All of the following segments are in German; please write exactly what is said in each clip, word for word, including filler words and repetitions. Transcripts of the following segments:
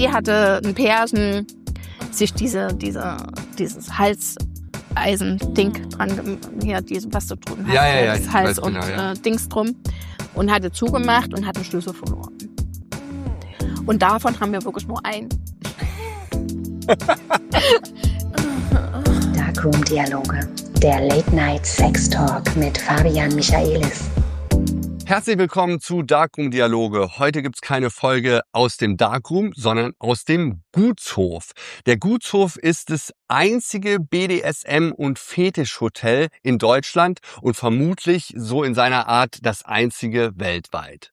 die hatte ein Pärchen sich diese, diese, dieses Halseisen-Ding dran, hier, diese, was du drunten hast, ja, ja, ja, das Hals und genau, ja. äh, Dings drum, und hatte zugemacht und hat den Schlüssel verloren. Und davon haben wir wirklich nur einen. Darkroom Dialoge, der Late Night Sex Talk mit Fabian Michaelis. Herzlich willkommen zu Darkroom Dialoge. Heute gibt's keine Folge aus dem Darkroom, sondern aus dem Gutshof. Der Gutshof ist das einzige B D S M- und Fetischhotel in Deutschland und vermutlich so in seiner Art das einzige weltweit.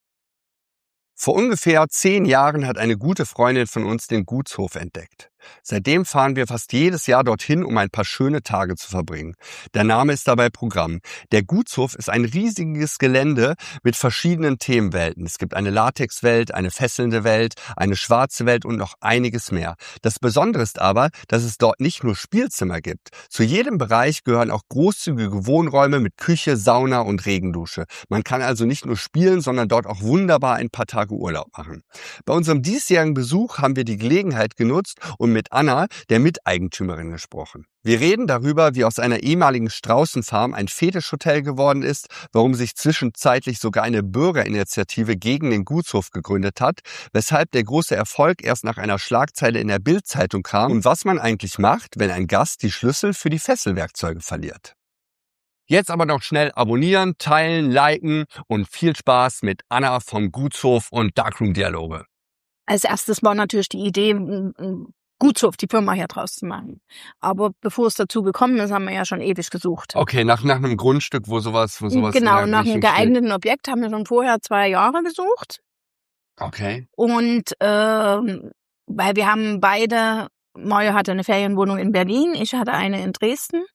Vor ungefähr zehn Jahren hat eine gute Freundin von uns den Gutshof entdeckt. Seitdem fahren wir fast jedes Jahr dorthin, um ein paar schöne Tage zu verbringen. Der Name ist dabei Programm. Der Gutshof ist ein riesiges Gelände mit verschiedenen Themenwelten. Es gibt eine Latexwelt, eine fesselnde Welt, eine schwarze Welt und noch einiges mehr. Das Besondere ist aber, dass es dort nicht nur Spielzimmer gibt. Zu jedem Bereich gehören auch großzügige Wohnräume mit Küche, Sauna und Regendusche. Man kann also nicht nur spielen, sondern dort auch wunderbar ein paar Tage Urlaub machen. Bei unserem diesjährigen Besuch haben wir die Gelegenheit genutzt und mit Anna, der Miteigentümerin, gesprochen. Wir reden darüber, wie aus einer ehemaligen Straußenfarm ein Fetischhotel geworden ist, warum sich zwischenzeitlich sogar eine Bürgerinitiative gegen den Gutshof gegründet hat, weshalb der große Erfolg erst nach einer Schlagzeile in der Bild-Zeitung kam und was man eigentlich macht, wenn ein Gast die Schlüssel für die Fesselwerkzeuge verliert. Jetzt aber noch schnell abonnieren, teilen, liken und viel Spaß mit Anna vom Gutshof und Darkroom Dialoge. Als erstes war natürlich die Idee, ein Gutshof, die Firma hier draus zu machen. Aber bevor es dazu gekommen ist, haben wir ja schon ewig gesucht. Okay, nach, nach einem Grundstück, wo sowas, wo sowas Genau, in der nach einem Richtung geeigneten Objekt haben wir schon vorher zwei Jahre gesucht. steht. Okay. Und ähm, weil wir haben beide, Mario hatte eine Ferienwohnung in Berlin, ich hatte eine in Dresden.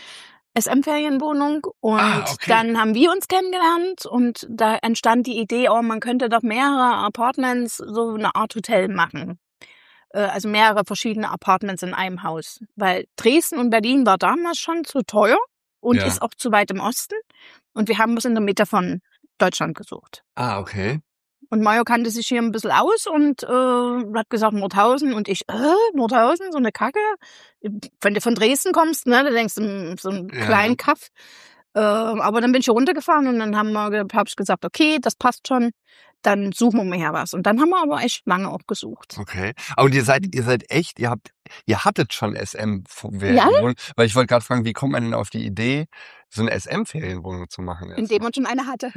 S M-Ferienwohnung und Ah, okay. Dann haben wir uns kennengelernt und da entstand die Idee, oh, man könnte doch mehrere Apartments, so eine Art Hotel machen. Äh, also mehrere verschiedene Apartments in einem Haus. Weil Dresden und Berlin war damals schon zu teuer und Ja. ist auch zu weit im Osten. Und wir haben was in der Mitte von Deutschland gesucht. Ah, okay. Und Mario kannte sich hier ein bisschen aus und äh, hat gesagt Nordhausen und ich, äh, Nordhausen, so eine Kacke. Wenn du von Dresden kommst, ne, da denkst du, so einen Ja. kleinen Kaff. Äh, aber dann bin ich hier runtergefahren und dann haben wir, hab ich gesagt, okay, das passt schon, dann suchen wir mal her was. Und dann haben wir aber echt lange auch gesucht. Okay. Aber ihr seid, ihr seid echt, ihr habt, ihr hattet schon S M-Ferienwohnung. Ja? Weil ich wollte gerade fragen, wie kommt man denn auf die Idee, so eine S M-Ferienwohnung zu machen? erst Indem man schon eine hatte.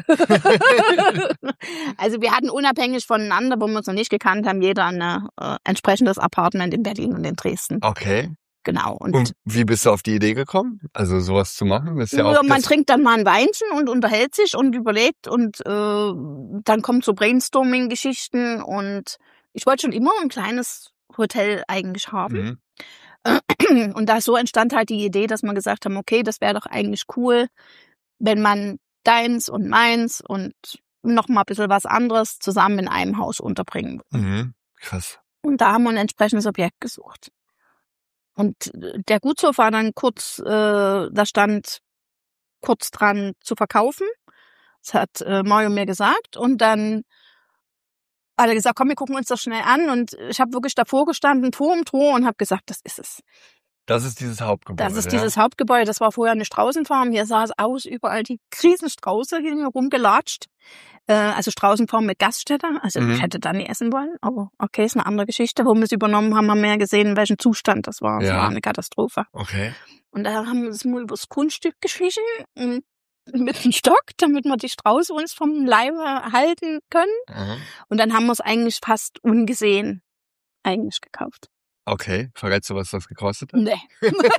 Also wir hatten unabhängig voneinander, wo wir uns noch nicht gekannt haben, jeder ein äh, entsprechendes Apartment in Berlin und in Dresden. Okay. Genau. Und, Und wie bist du auf die Idee gekommen? Also sowas zu machen? Das ist ja auch ja, man das, trinkt dann mal ein Weinchen und unterhält sich und überlegt und äh, dann kommt so Brainstorming-Geschichten und ich wollte schon immer ein kleines Hotel eigentlich haben. Mhm. Und da so entstand halt die Idee, dass wir gesagt haben, okay, das wäre doch eigentlich cool, wenn man deins und meins und noch mal ein bisschen was anderes zusammen in einem Haus unterbringen würde. Mhm. Krass. Und da haben wir ein entsprechendes Objekt gesucht. Und der Gutshof war dann kurz, äh, da stand kurz dran zu verkaufen. Das hat äh, Mario mir gesagt. Und dann hat er gesagt, komm, wir gucken uns das schnell an. Und ich habe wirklich davor gestanden, vor dem Tor, und habe gesagt, das ist es. Das ist dieses Hauptgebäude. Das ist ja? dieses Hauptgebäude. Das war vorher eine Straußenfarm. Hier sah es aus, überall die Riesenstrauße hier rumgelatscht. Äh, also Straußenfarm mit Gaststätte. Also Mhm. ich hätte da nie essen wollen. Aber okay, ist eine andere Geschichte. Wo wir es übernommen haben, haben wir ja gesehen, in welchem Zustand das war. Es Ja. war eine Katastrophe. Okay. Und da haben wir uns mal übers Grundstück geschlichen und mit dem Stock, damit wir die Strauße uns vom Leibe halten können. Mhm. Und dann haben wir es eigentlich fast ungesehen eigentlich gekauft. Okay. Verrätst du, was das gekostet hat? Nee.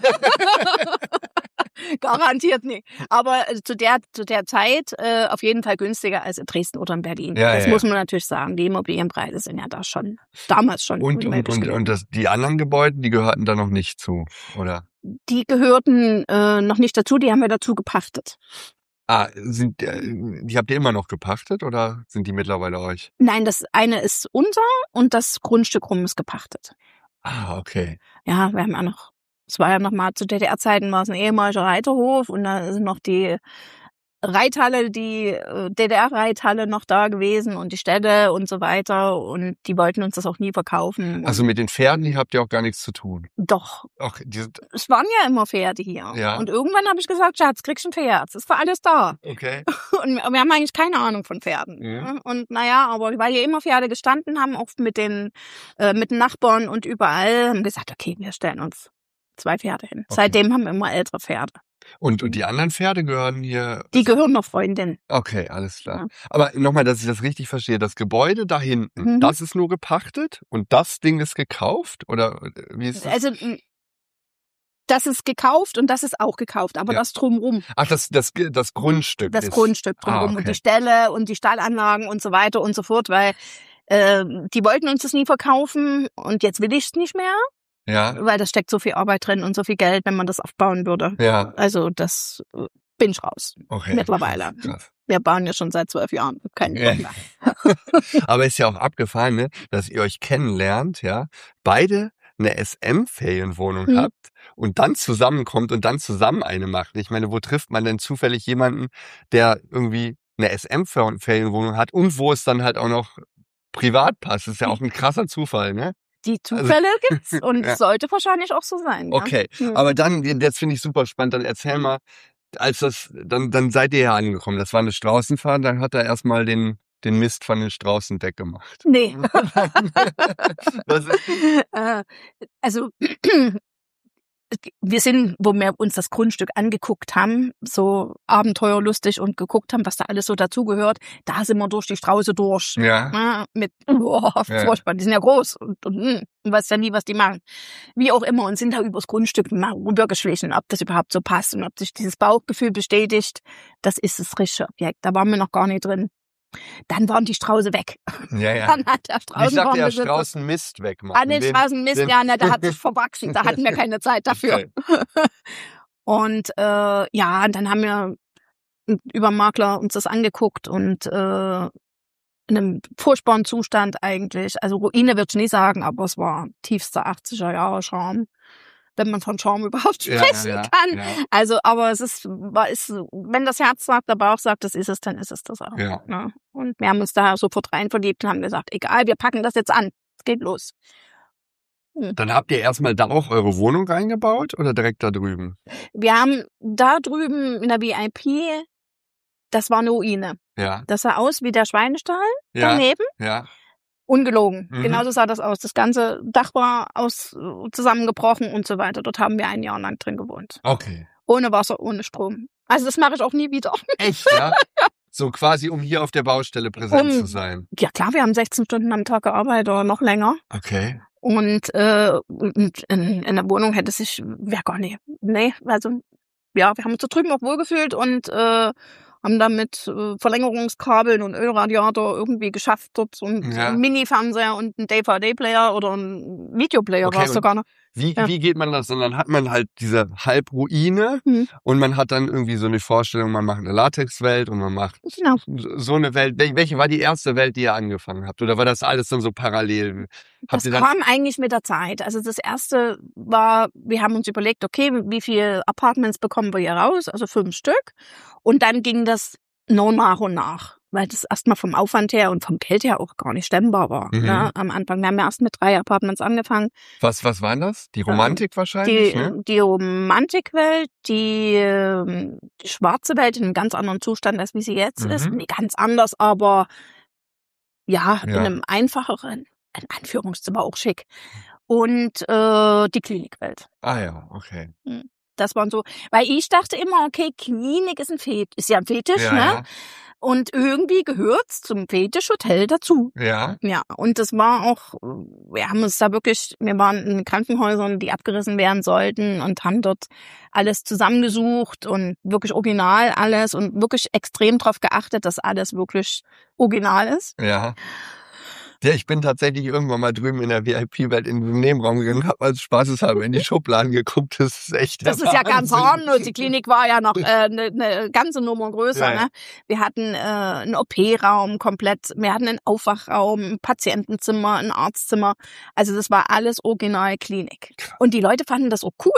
Garantiert nicht. Aber äh, zu der zu der Zeit äh, auf jeden Fall günstiger als in Dresden oder in Berlin. Ja, das ja, muss man natürlich sagen. Die Immobilienpreise sind ja da schon damals schon Und, und, unheimlich und, gewesen. und das, die anderen Gebäude, die gehörten da noch nicht zu, oder? Die gehörten äh, noch nicht dazu, die haben wir dazu gepachtet. Ah, sind, äh, die habt ihr immer noch gepachtet oder sind die mittlerweile euch? Nein, das eine ist unser und das Grundstück rum ist gepachtet. Ah, okay. Ja, wir haben ja noch, es war ja noch mal zu D D R-Zeiten war es ein ehemaliger Reiterhof und da sind noch die Reithalle, die äh, D D R-Reithalle noch da gewesen und die Ställe und so weiter und die wollten uns das auch nie verkaufen. Also mit den Pferden, die habt ihr auch gar nichts zu tun? Doch. Ach, die sind, es waren ja immer Pferde hier. Ja. Und irgendwann habe ich gesagt, Schatz, kriegst du ein Pferd. Es war alles da. okay. Und wir haben eigentlich keine Ahnung von Pferden. Ja. Und naja, aber weil hier immer Pferde gestanden haben, oft mit den, äh, mit den Nachbarn und überall, haben gesagt, okay, wir stellen uns zwei Pferde hin. Okay. Seitdem haben wir immer ältere Pferde. Und, und die anderen Pferde gehören hier? Die gehören noch Freundin. Okay, alles klar. Ja. Aber nochmal, dass ich das richtig verstehe. Das Gebäude da hinten, Mhm. das ist nur gepachtet und das Ding ist gekauft? Oder wie ist das? Also, das ist gekauft und das ist auch gekauft, aber Ja. das drumrum. Ach, das, das, das Grundstück Das ist... Grundstück drumrum Ah, okay. und die Ställe und die Stallanlagen und so weiter und so fort, weil äh, die wollten uns das nie verkaufen und jetzt will ich es nicht mehr, Ja, weil da steckt so viel Arbeit drin und so viel Geld, wenn man das aufbauen würde. ja, Also das äh, bin ich raus okay. mittlerweile. Krass. Wir bauen ja schon seit zwölf Jahren. Kein Ja. Grund mehr. Aber ist ja auch abgefahren, ne, dass ihr euch kennenlernt, ja, beide eine S M-Ferienwohnung Mhm. habt und dann zusammenkommt und dann zusammen eine macht. Ich meine, wo trifft man denn zufällig jemanden, der irgendwie eine S M-Ferienwohnung hat und wo es dann halt auch noch privat passt? Das ist ja auch ein krasser Zufall, ne? Die Zufälle gibt's und Ja. sollte wahrscheinlich auch so sein. Okay, Ja? Mhm. aber dann, das finde ich super spannend, dann erzähl mal, als das, dann, dann seid ihr ja angekommen, das war eine Straußenfahrt, dann hat er erstmal den, den Mist von den Straußen weggemacht. Nee. Das ist, Äh, also wir sind, wo wir uns das Grundstück angeguckt haben, so abenteuerlustig und geguckt haben, was da alles so dazugehört, da sind wir durch die Strauße durch. ja, Ja, mit, boah, Ja. furchtbar, die sind ja groß und, und, und weiß ja nie, was die machen. Wie auch immer und sind da übers Grundstück mal rübergeschlichen, ob das überhaupt so passt und ob sich dieses Bauchgefühl bestätigt, das ist das richtige Objekt. Da waren wir noch gar nicht drin. Dann waren die Strauße weg. ja, ja. Dann hat der Ich sagte ja, Straußenbaumbesitzer Straußen Mist wegmachen. an den Den- Straßen Mist, den- ja, ne, der hat sich verwachsen, da hatten wir keine Zeit dafür. Okay. Und äh, ja, und dann haben wir über Makler uns das angeguckt und äh, in einem furchtbaren Zustand eigentlich. Also Ruine würde ich nicht sagen, aber es war tiefster achtziger Jahre Charme, wenn man von Charme überhaupt Ja, sprechen ja, kann. ja. Also, aber es ist, war, ist, wenn das Herz sagt, der Bauch sagt, das ist es, dann ist es das auch. Ja. Ne? Und wir haben uns da sofort rein verliebt und haben gesagt, egal, wir packen das jetzt an. Es geht los. Dann habt ihr erstmal da auch eure Wohnung reingebaut oder direkt da drüben? Wir haben da drüben in der V I P, das war eine Ruine. Ja, Das sah aus wie der Schweinestall ja, daneben. ja. Ungelogen. Mhm. Genauso sah das aus. Das ganze Dach war aus, zusammengebrochen und so weiter. Dort haben wir ein Jahr lang drin gewohnt. Okay. Ohne Wasser, ohne Strom. Also das mache ich auch nie wieder. Echt, ja? So quasi, um hier auf der Baustelle präsent Um- zu sein. Ja klar, wir haben sechzehn Stunden am Tag gearbeitet oder noch länger. Okay. Und, äh, und in, in der Wohnung hätte sich, ja gar nicht. Nee, also ja, wir haben uns da drüben auch wohlgefühlt und äh, haben dann mit äh, Verlängerungskabeln und Ölradiator irgendwie geschafft dort und Ja. einen Mini-Fernseher und einen D V D-Player oder einen Videoplayer Okay, war es und- sogar noch. Wie, Ja. wie geht man das? Und dann hat man halt diese Halbruine Mhm. und man hat dann irgendwie so eine Vorstellung, man macht eine Latexwelt und man macht Genau. so eine Welt. Wel- Welche war die erste Welt, die ihr angefangen habt? Oder war das alles dann so parallel? Habt Das ihr dann, kam eigentlich mit der Zeit. Also das erste war, wir haben uns überlegt, okay, wie viele Apartments bekommen wir hier raus? Also fünf Stück. Und dann ging das nur nach und nach, weil das erstmal vom Aufwand her und vom Geld her auch gar nicht stemmbar war. Mhm. Ne? Am Anfang, wir haben ja erst mit drei Apartments angefangen. was, was waren das? Die Romantik wahrscheinlich, Die, ne? die Romantikwelt, die, ähm, die schwarze Welt in einem ganz anderen Zustand, als wie sie jetzt Mhm. ist. Nicht ganz anders, aber ja, in Ja. einem einfacheren, in Anführungszimmer auch schick. Und äh, die Klinikwelt. Ah ja, okay. Das waren so, weil ich dachte immer, okay, Klinik ist ein Fetisch, ist ja ein Fetisch, Ja, ne? Und irgendwie gehört's zum Fetischhotel dazu. ja. Ja, und das war auch, wir haben uns da wirklich, wir waren in Krankenhäusern, die abgerissen werden sollten und haben dort alles zusammengesucht und wirklich original alles und wirklich extrem drauf geachtet, dass alles wirklich original ist. Ja, ja. Ja, ich bin tatsächlich irgendwann mal drüben in der V I P-Welt in den Nebenraum gegangen, habe als Spaßeshalber in die Schubladen geguckt. Das ist echt der Das ist ja ganz Wahnsinn. harmlos. Die Klinik war ja noch eine äh, ne, ne ganze Nummer größer. Ja, ja. Ne? Wir hatten äh, einen O P-Raum komplett, wir hatten einen Aufwachraum, ein Patientenzimmer, ein Arztzimmer. Also das war alles original Klinik. Und die Leute fanden das auch cool.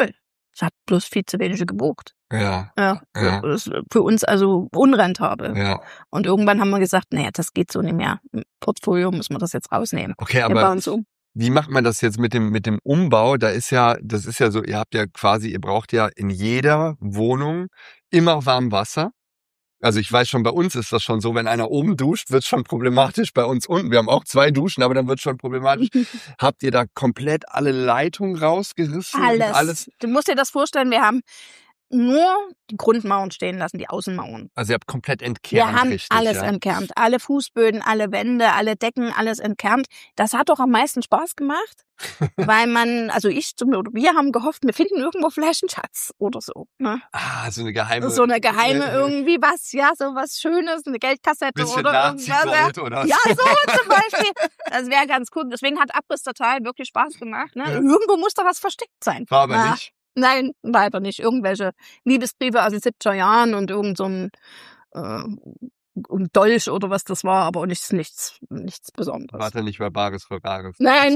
Es hat bloß viel zu wenige gebucht. Ja. Ja, Ja. das ist für uns also unrentabel. Ja. Und irgendwann haben wir gesagt, naja, das geht so nicht mehr. Im Portfolio müssen wir das jetzt rausnehmen. Okay, Wir aber bauen es um. wie macht man das jetzt mit dem mit dem Umbau? Da ist ja, das ist ja so, ihr habt ja quasi, ihr braucht ja in jeder Wohnung immer warm Wasser. Also ich weiß schon, bei uns ist das schon so, wenn einer oben duscht, wird es schon problematisch. Bei uns unten, wir haben auch zwei Duschen, aber dann wird es schon problematisch. Habt ihr da komplett alle Leitungen rausgerissen? und Alles. alles? Du musst dir das vorstellen, wir haben nur die Grundmauern stehen lassen, die Außenmauern. Also ihr habt komplett entkernt, Wir haben richtig, alles ja? entkernt. Alle Fußböden, alle Wände, alle Decken, alles entkernt. Das hat doch am meisten Spaß gemacht, weil man, also ich oder wir haben gehofft, wir finden irgendwo vielleicht einen Schatz oder so. Ne? Ah, so eine geheime... So eine geheime äh, irgendwie was, ja, so was Schönes, eine Geldkassette bisschen oder irgendwas. Ja, Nazi-Gold oder ja, so. so zum Beispiel. Das wäre ganz cool. Deswegen hat Abriss total wirklich Spaß gemacht. Ne? Ja. Irgendwo muss da was versteckt sein. War aber Na, nicht. Nein, leider nicht. Irgendwelche Liebesbriefe aus den siebziger Jahren und irgend so ein, äh, ein Dolch oder was das war, aber nichts, nichts, nichts Besonderes. Warte nicht bei Bares für Bares. Nein.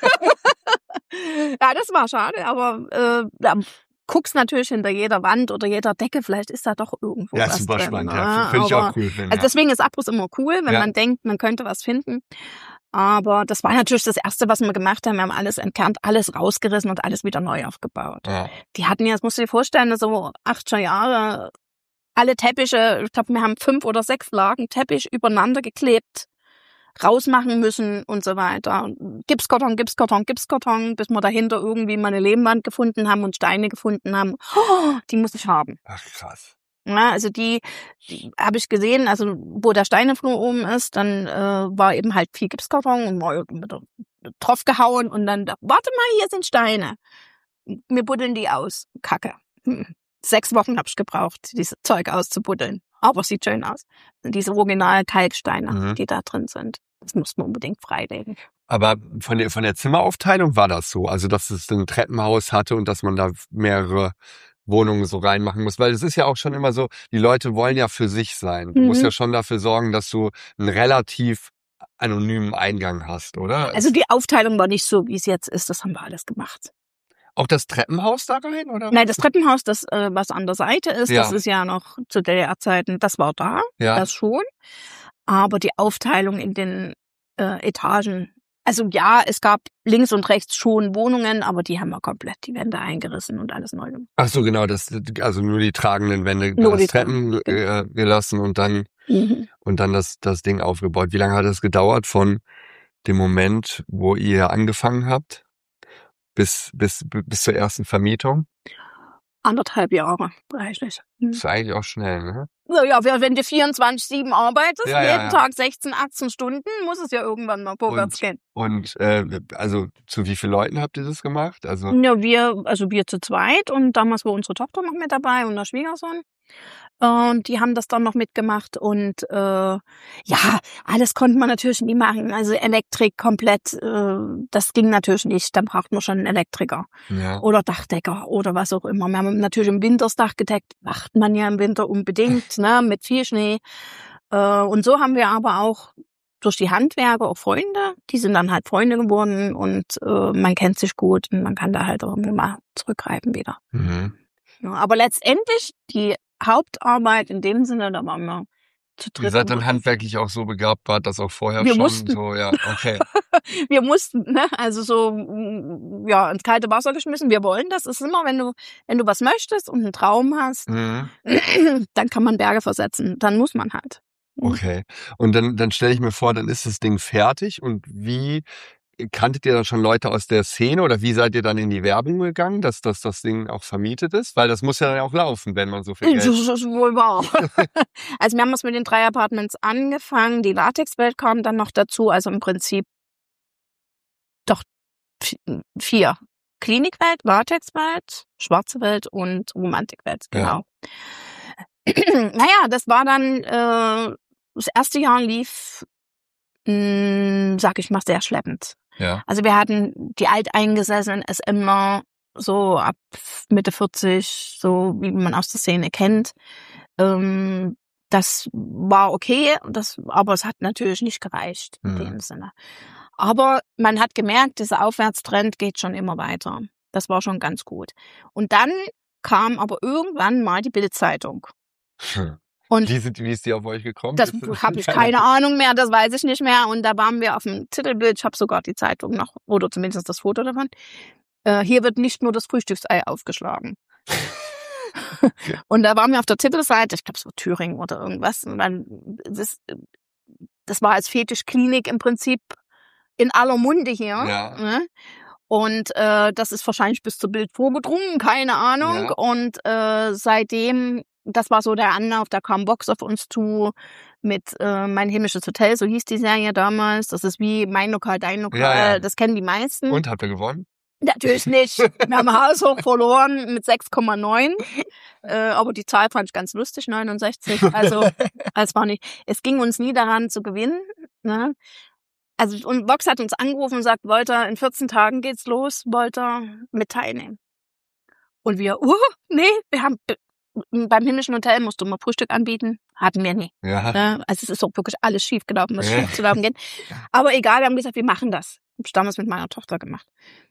Ja, das war schade, aber äh, da guckst natürlich hinter jeder Wand oder jeder Decke, vielleicht ist da doch irgendwo Ja, was super drin. spannend. Ne? Ja, finde ich Aber- auch cool. Find, Also deswegen ist Abriss immer cool, wenn Ja. man denkt, man könnte was finden. Aber das war natürlich das Erste, was wir gemacht haben. Wir haben alles entkernt, alles rausgerissen und alles wieder neu aufgebaut. ja. Ja. Die hatten ja, das musst du dir vorstellen, so achtziger Jahre, alle Teppiche, ich glaube, wir haben fünf oder sechs Lagen Teppich übereinander geklebt, rausmachen müssen und so weiter. Gipskarton, Gipskarton, Gipskarton, bis wir dahinter irgendwie mal eine Lehmwand gefunden haben und Steine gefunden haben. Oh, die muss ich haben. Ach, krass. Ja, also die, die habe ich gesehen, also wo der Steineflur oben ist, dann äh, war eben halt viel Gipskarton und mal mit der- drauf gehauen und dann, warte mal, hier sind Steine. Wir buddeln die aus. Kacke. Hm. Sechs Wochen habe ich gebraucht, dieses Zeug auszubuddeln. Aber es sieht schön aus. Diese original Kalksteine, Mhm. die da drin sind. Das muss man unbedingt freilegen. Aber von der, von der Zimmeraufteilung war das so? Also, dass es ein Treppenhaus hatte und dass man da mehrere Wohnungen so reinmachen muss? Weil es ist ja auch schon immer so, die Leute wollen ja für sich sein. Du Mhm. musst ja schon dafür sorgen, dass du einen relativ anonymen Eingang hast, oder? Also die Aufteilung war nicht so, wie es jetzt ist. Das haben wir alles gemacht. Auch das Treppenhaus da rein, oder? Nein, das Treppenhaus, das äh, was an der Seite ist, Ja. das ist ja noch zu D D R-Zeiten, das war da, Ja. das schon. Aber die Aufteilung in den äh, Etagen, also ja, es gab links und rechts schon Wohnungen, aber die haben wir komplett die Wände eingerissen und alles neu gemacht. Ach so, genau, das, also nur die tragenden Wände, Nur das die Treppen äh, gelassen und dann Mhm. und dann das das Ding aufgebaut. Wie lange hat es gedauert von dem Moment, wo ihr angefangen habt, bis bis bis zur ersten Vermietung? Anderthalb Jahre, reichlich. Mhm. Das ist eigentlich auch schnell, ne? So, ja, wenn du vierundzwanzig sieben arbeitest, Ja, ja, jeden ja. Tag sechzehn, achtzehn Stunden, muss es ja irgendwann mal vorwärts gehen. Und äh, also zu wie vielen Leuten habt ihr das gemacht? Also Ja, wir, also wir zu zweit und damals war unsere Tochter noch mit dabei und der Schwiegersohn. Und die haben das dann noch mitgemacht und äh, ja, alles konnte man natürlich nie machen. Also Elektrik komplett, äh, das ging natürlich nicht. Dann braucht man schon einen Elektriker ja. oder Dachdecker oder was auch immer. Wir haben natürlich im Winter das Dach gedeckt, macht man ja im Winter unbedingt, ne, mit viel Schnee. Äh, und so haben wir aber auch durch die Handwerker auch Freunde, die sind dann halt Freunde geworden und äh, man kennt sich gut und man kann da halt auch immer mal zurückgreifen wieder. Mhm. Ja, aber letztendlich die Hauptarbeit in dem Sinne, da waren wir zu dritt. Ihr seid dann handwerklich auch so begabt, war das auch vorher Wir schon mussten. so, ja, okay. Wir mussten, ne, also so, mm, ja, ins kalte Wasser geschmissen. Wir wollen das. Es ist immer, wenn du, wenn du was möchtest und einen Traum hast, Mhm. dann kann man Berge versetzen. Dann muss man halt. Okay. Und dann, dann stelle ich mir vor, dann ist das Ding fertig und wie kanntet ihr dann schon Leute aus der Szene oder wie seid ihr dann in die Werbung gegangen, dass, dass das Ding auch vermietet ist? Weil das muss ja dann auch laufen, wenn man so viel Das Geld... ist wohl wahr. Also wir haben es mit den drei Apartments angefangen. Die Latexwelt kam dann noch dazu. Also im Prinzip doch vi- vier. Klinikwelt, Latexwelt, Schwarze Welt und Romantikwelt. Genau. Naja, das war dann, äh, das erste Jahr lief, mh, sag ich mal, sehr schleppend. Ja. Also wir hatten die alteingesessenen SMler so ab Mitte vierzig, so wie man aus der Szene kennt. Ähm, das war okay, das, aber es hat natürlich nicht gereicht in Mhm. dem Sinne. Aber man hat gemerkt, dieser Aufwärtstrend geht schon immer weiter. Das war schon ganz gut. Und dann kam aber irgendwann mal die Bild-Zeitung. Hm. Und wie, sind, wie ist die auf euch gekommen? das habe ich keine Ahnung mehr, das weiß ich nicht mehr. Und da waren wir auf dem Titelbild, ich habe sogar die Zeitung noch, oder zumindest das Foto davon. Äh, hier wird nicht nur das Frühstücksei aufgeschlagen. Okay. Und da waren wir auf der Titelseite, ich glaube so Thüringen oder irgendwas. Und dann, das, das war als Fetischklinik im Prinzip in aller Munde hier. Ja. Ne? Und äh, das ist wahrscheinlich bis zur Bild vorgedrungen, keine Ahnung. Ja. Und äh, seitdem, das war so der Anlauf, da kam Vox auf uns zu mit äh, Mein himmlisches Hotel, so hieß die Serie damals. Das ist wie Mein Lokal, Dein Lokal, ja, ja. Das kennen die meisten. Und, habt ihr gewonnen? Natürlich nicht. Wir haben haushoch verloren mit sechs Komma neun. Äh, aber die Zahl fand ich ganz lustig, neunundsechzig. Also, es war nicht, es ging uns nie daran zu gewinnen, ne? Also, und Vox hat uns angerufen und sagt, wollt ihr, in vierzehn Tagen geht's los, wollt ihr mit teilnehmen? Und wir, uh, nee, wir haben, beim himmlischen Hotel musst du mal Frühstück anbieten, hatten wir nie. Ja. Ne? Also, es ist auch wirklich alles schief gelaufen, was schief zu laufen geht. Aber egal, wir haben gesagt, wir machen das. Hab ich damals mit meiner Tochter gemacht.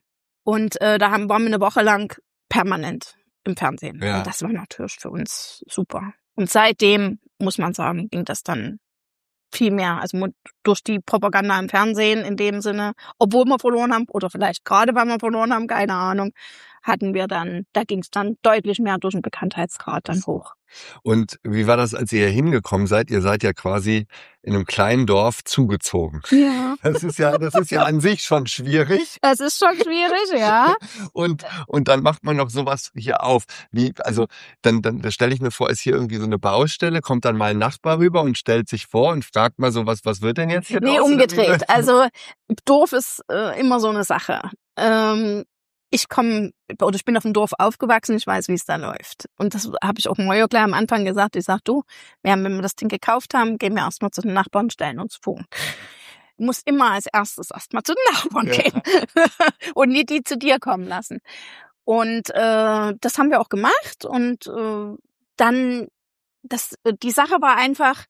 Und äh, da haben, waren wir eine Woche lang permanent im Fernsehen. Ja. Und das war natürlich für uns super. Und seitdem, muss man sagen, ging das dann viel mehr. Also durch die Propaganda im Fernsehen in dem Sinne, obwohl wir verloren haben, oder vielleicht gerade weil wir verloren haben, keine Ahnung, hatten wir dann, da ging es dann deutlich mehr durch den Bekanntheitsgrad dann hoch. Und wie war das, als ihr hier hingekommen seid? Ihr seid ja quasi in einem kleinen Dorf zugezogen. Ja. Das ist ja, das ist ja an sich schon schwierig. Das ist schon schwierig, ja. Und, und dann macht man noch sowas hier auf. Wie, also, dann, dann, da stelle ich mir vor, ist hier irgendwie so eine Baustelle, kommt dann mal ein Nachbar rüber und stellt sich vor und fragt mal so, was, was wird denn jetzt hier? Nee, umgedreht. Also, Dorf ist äh, immer so eine Sache. Ähm, Ich komme, oder ich bin auf dem Dorf aufgewachsen, ich weiß, wie es da läuft. Und das habe ich auch Mojo gleich am Anfang gesagt. Ich sag, du, wir haben, wenn wir das Ding gekauft haben, gehen wir erstmal zu den Nachbarn und stellen uns vor. Du musst immer als erstes erstmal zu den Nachbarn ja. gehen und nicht die zu dir kommen lassen. Und äh, das haben wir auch gemacht. Und äh, dann, das, die Sache war einfach,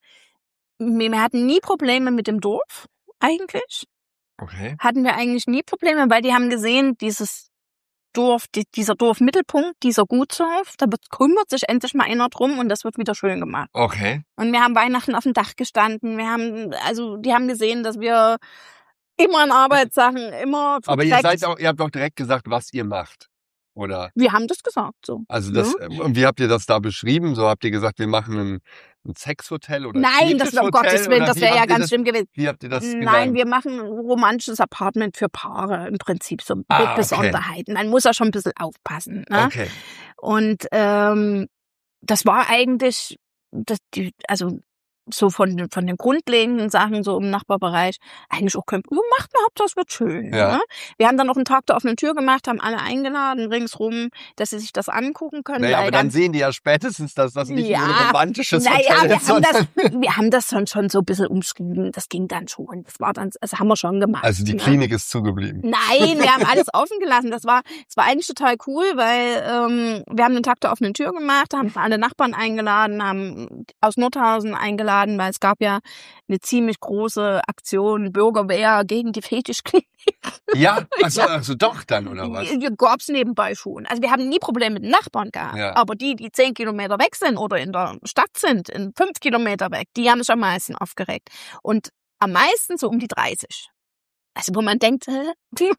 wir, wir hatten nie Probleme mit dem Dorf, eigentlich. Okay. Hatten wir eigentlich nie Probleme, weil die haben gesehen, dieses Dorf, die, dieser Dorfmittelpunkt, dieser Gutshof, da wird, kümmert sich endlich mal einer drum und das wird wieder schön gemacht. Okay. Und wir haben Weihnachten auf dem Dach gestanden, wir haben, also die haben gesehen, dass wir immer in Arbeitssachen, immer Aber ihr seid auch, ihr habt auch direkt gesagt, was ihr macht, oder? Wir haben das gesagt, so. Also das, ja. Und wie habt ihr das da beschrieben? So habt ihr gesagt, wir machen ein, ein Sexhotel oder Nein, das wäre um Gottes Willen, das wäre ja ganz das, schlimm gewesen. Wie habt ihr das Nein, gesagt? wir machen ein romantisches Apartment für Paare im Prinzip, so mit ah, Besonderheiten. Okay. Man muss ja schon ein bisschen aufpassen. Ne? Okay. Und ähm, das war eigentlich, das, die, also so von, von den grundlegenden Sachen so im Nachbarbereich eigentlich auch kein, oh, macht mal, das wird schön. Ja. Ne? Wir haben dann noch einen Tag der offenen Tür gemacht, haben alle eingeladen ringsrum, dass sie sich das angucken können. Naja, aber dann sehen die ja spätestens, dass das nicht ja, nur ein romantisches naja, Hotel wir ist. haben das, wir haben das schon, schon so ein bisschen umschrieben. Das ging dann schon. Das war dann, das haben wir schon gemacht. Also die ne? Klinik ist zugeblieben. Nein, wir haben alles offen gelassen. Das war, das war eigentlich total cool, weil ähm, wir haben den Tag der offenen Tür gemacht, haben alle Nachbarn eingeladen, haben aus Nordhausen eingeladen, weil es gab ja eine ziemlich große Aktion Bürgerwehr gegen die Fetischklinik. Ja, also, also doch dann, oder was? Die gab's nebenbei schon. Also wir haben nie Probleme mit den Nachbarn gehabt. Ja. Aber die, die zehn Kilometer weg sind oder in der Stadt sind, in fünf Kilometer weg, die haben sich am meisten aufgeregt. Und am meisten so um die dreißig. Also wo man denkt, hä?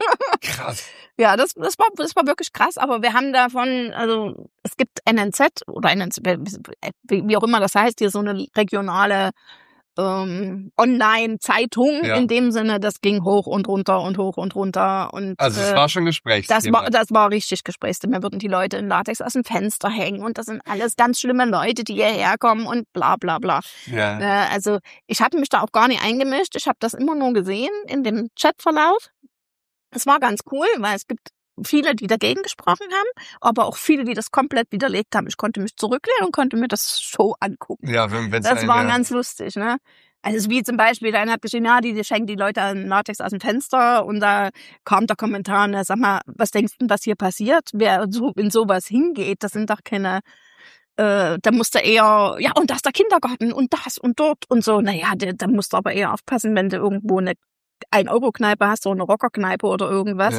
Krass. Ja, das, das war, das war wirklich krass. Aber wir haben davon, also es gibt N N Z oder N N Z, wie auch immer das heißt, hier so eine regionale ähm, Online-Zeitung ja. in dem Sinne, das ging hoch und runter und hoch und runter. Und, also es äh, war schon Gesprächsthema. Das war, das war richtig Gesprächsthema. Mir würden die Leute in Latex aus dem Fenster hängen und das sind alles ganz schlimme Leute, die hierher kommen und bla bla bla. Ja. Äh, also ich habe mich da auch gar nicht eingemischt. Ich habe das immer nur gesehen in dem Chatverlauf. Es war ganz cool, weil es gibt viele, die dagegen gesprochen haben, aber auch viele, die das komplett widerlegt haben. Ich konnte mich zurücklehnen und konnte mir das Show angucken. Ja, wenn, wenn's das ein, war ja. ganz lustig, ne? Also wie zum Beispiel, einer hat geschrieben, ja, die, die schenken die Leute an Latex aus dem Fenster und da kam der Kommentar, und sag mal, was denkst du, was hier passiert? Wer so in sowas hingeht, das sind doch keine, äh, da musst du eher, ja, und da ist der Kindergarten und das und dort und so. Naja, da, da musst du aber eher aufpassen, wenn du irgendwo eine ein Euro Kneipe hast, so eine Rockerkneipe oder irgendwas. Ja.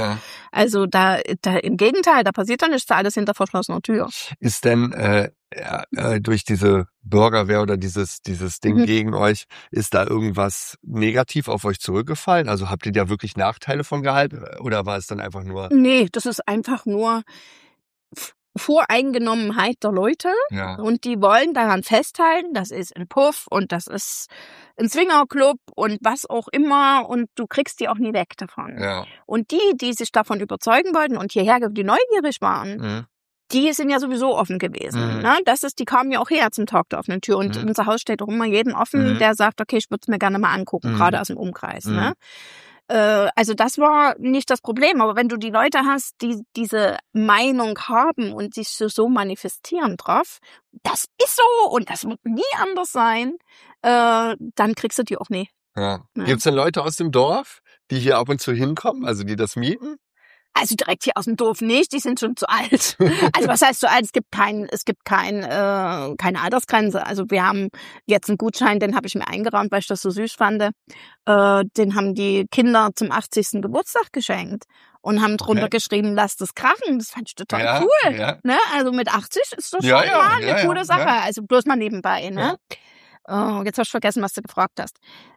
Also da, da im Gegenteil, da passiert doch nichts, da alles hinter verschlossener Tür. Ist denn äh, äh, durch diese Bürgerwehr oder dieses dieses Ding Mhm. gegen euch, ist da irgendwas negativ auf euch zurückgefallen? Also habt ihr da wirklich Nachteile von gehalten oder war es dann einfach nur... Nee, das ist einfach nur F- Voreingenommenheit der Leute Ja, und die wollen daran festhalten, das ist ein Puff und das ist ein Swingerclub und was auch immer und du kriegst die auch nie weg davon. ja. Und die, die sich davon überzeugen wollten und hierher, die neugierig waren, Mhm. die sind ja sowieso offen gewesen. Mhm. Ne? Das ist, die kamen ja auch her zum Tag der offenen Tür. Und Mhm. unser Haus steht auch immer jeden offen, Mhm. der sagt, okay, ich würde es mir gerne mal angucken, Mhm. gerade aus dem Umkreis. Mhm. Ne? Äh, also das war nicht das Problem. Aber wenn du die Leute hast, die diese Meinung haben und sich so, so manifestieren drauf, das ist so und das wird nie anders sein, äh, dann kriegst du die auch nie. Ja. Ja. Gibt's denn Leute aus dem Dorf, die hier ab und zu hinkommen, also die das mieten? Also direkt hier aus dem Dorf nicht, die sind schon zu alt. Also was heißt zu alt? Es gibt kein, es gibt kein, äh, keine Altersgrenze. Also wir haben jetzt einen Gutschein, den habe ich mir eingeraumt, weil ich das so süß fand. Äh, den haben die Kinder zum achtzigsten Geburtstag geschenkt und haben drunter Okay. geschrieben, lasst es krachen. Das fand ich total Ja, cool. ja. Ne? Also mit achtzig ist das Ja, schon ja, mal eine ja, ja, coole Sache. ja. Also bloß mal nebenbei. Ne? Oh, jetzt hast du vergessen, was du gefragt hast.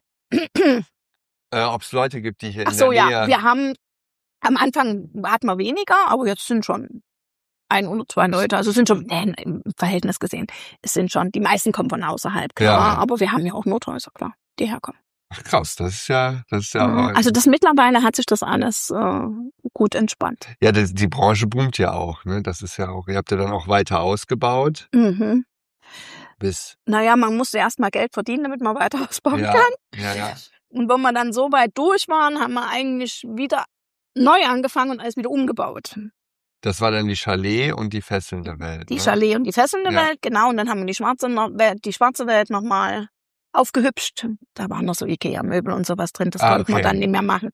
Äh, Ob es Leute gibt, die hier Ach in so, der ja, Nähe... wir haben, am Anfang hatten wir weniger, aber jetzt sind schon ein oder zwei Leute, also es sind schon, nee, im Verhältnis gesehen, es sind schon, die meisten kommen von außerhalb, klar, Ja. aber wir haben ja auch Nothäuser, klar, die herkommen. Ach, krass, das ist ja... Das ist ja, Mhm. Also das mittlerweile hat sich das alles äh, gut entspannt. ja, das, die Branche boomt ja auch. Ne? Das ist ja auch... Ihr habt ja dann auch weiter ausgebaut Mhm. bis... Naja, man musste erst mal Geld verdienen, damit man weiter ausbauen Ja, kann. ja, ja. Und wenn wir dann so weit durch waren, haben wir eigentlich wieder neu angefangen und alles wieder umgebaut. Das war dann die Chalet und die fesselnde Welt. Die ne? Chalet und die fesselnde Ja. Welt, genau. Und dann haben wir die schwarze no- Welt, die schwarze Welt nochmal aufgehübscht. Da waren noch so Ikea-Möbel und sowas drin. Das Ah, konnten wir okay. dann nicht mehr machen.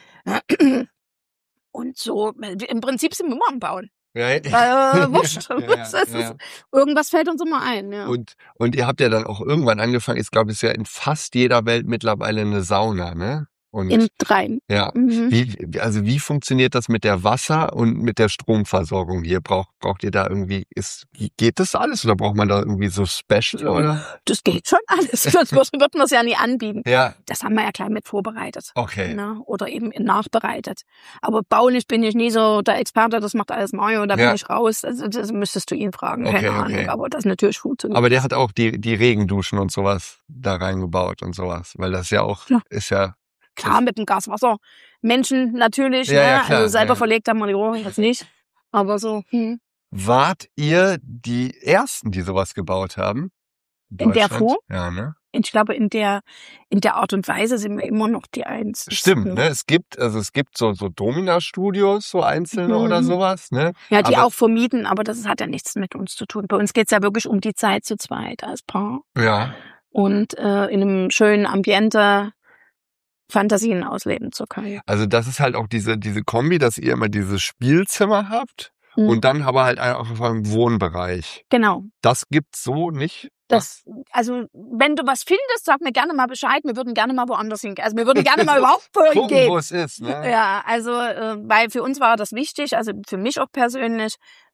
Und so, im Prinzip sind wir immer am Bauen. Ja, Äh, wurscht. Ja, ja, Das ist, ja. Irgendwas fällt uns immer ein. Ja. Und, und ihr habt ja dann auch irgendwann angefangen, ich glaube, es ist ja in fast jeder Welt mittlerweile eine Sauna, ne? Und In dreien. ja, Mhm. wie, also wie funktioniert das mit der Wasser- und mit der Stromversorgung hier? Braucht, braucht ihr da irgendwie, ist, geht das alles oder braucht man da irgendwie so Special oder? Das geht schon alles. Sonst würden wir es ja nie anbieten. Ja, Das haben wir ja gleich mit vorbereitet. okay. Ne? Oder eben nachbereitet. Aber baulich bin ich nie so der Experte, das macht alles Mario, da Ja. bin ich raus. Also das müsstest du ihn fragen, Okay, keine okay. Ahnung. Aber das natürlich funktioniert. Aber der hat auch die, die Regenduschen und sowas da reingebaut und sowas, weil das ja auch, Ja. ist ja, Klar, mit dem Gaswasser. Menschen natürlich, Ja, ne? ja, klar, also selber ja. verlegt haben wir die Rohre jetzt nicht. Aber so, hm. wart ihr die Ersten, die sowas gebaut haben? In der Deutschland? Form? Ja, ne? Ich glaube, in der, in der Art und Weise sind wir immer noch die Einzigen. Stimmt, ne? Es gibt, also es gibt so, so Domina-Studios, so einzelne Mhm. oder sowas, ne? Ja, die Aber- auch vermieten, aber das hat ja nichts mit uns zu tun. Bei uns geht's ja wirklich um die Zeit zu zweit als Paar. Ja. Und äh, in einem schönen Ambiente Fantasien ausleben zu können. Also das ist halt auch diese, diese Kombi, dass ihr immer dieses Spielzimmer habt Mhm. und dann aber halt auch einen Wohnbereich. Genau. Das gibt's so nicht. Das, also, wenn du was findest, sag mir gerne mal Bescheid. Wir würden gerne mal woanders hingehen. Also, wir würden gerne mal überhaupt wohin Gucken, gehen. wo es ist, ne? Ja, also, äh, weil für uns war das wichtig, also für mich auch persönlich.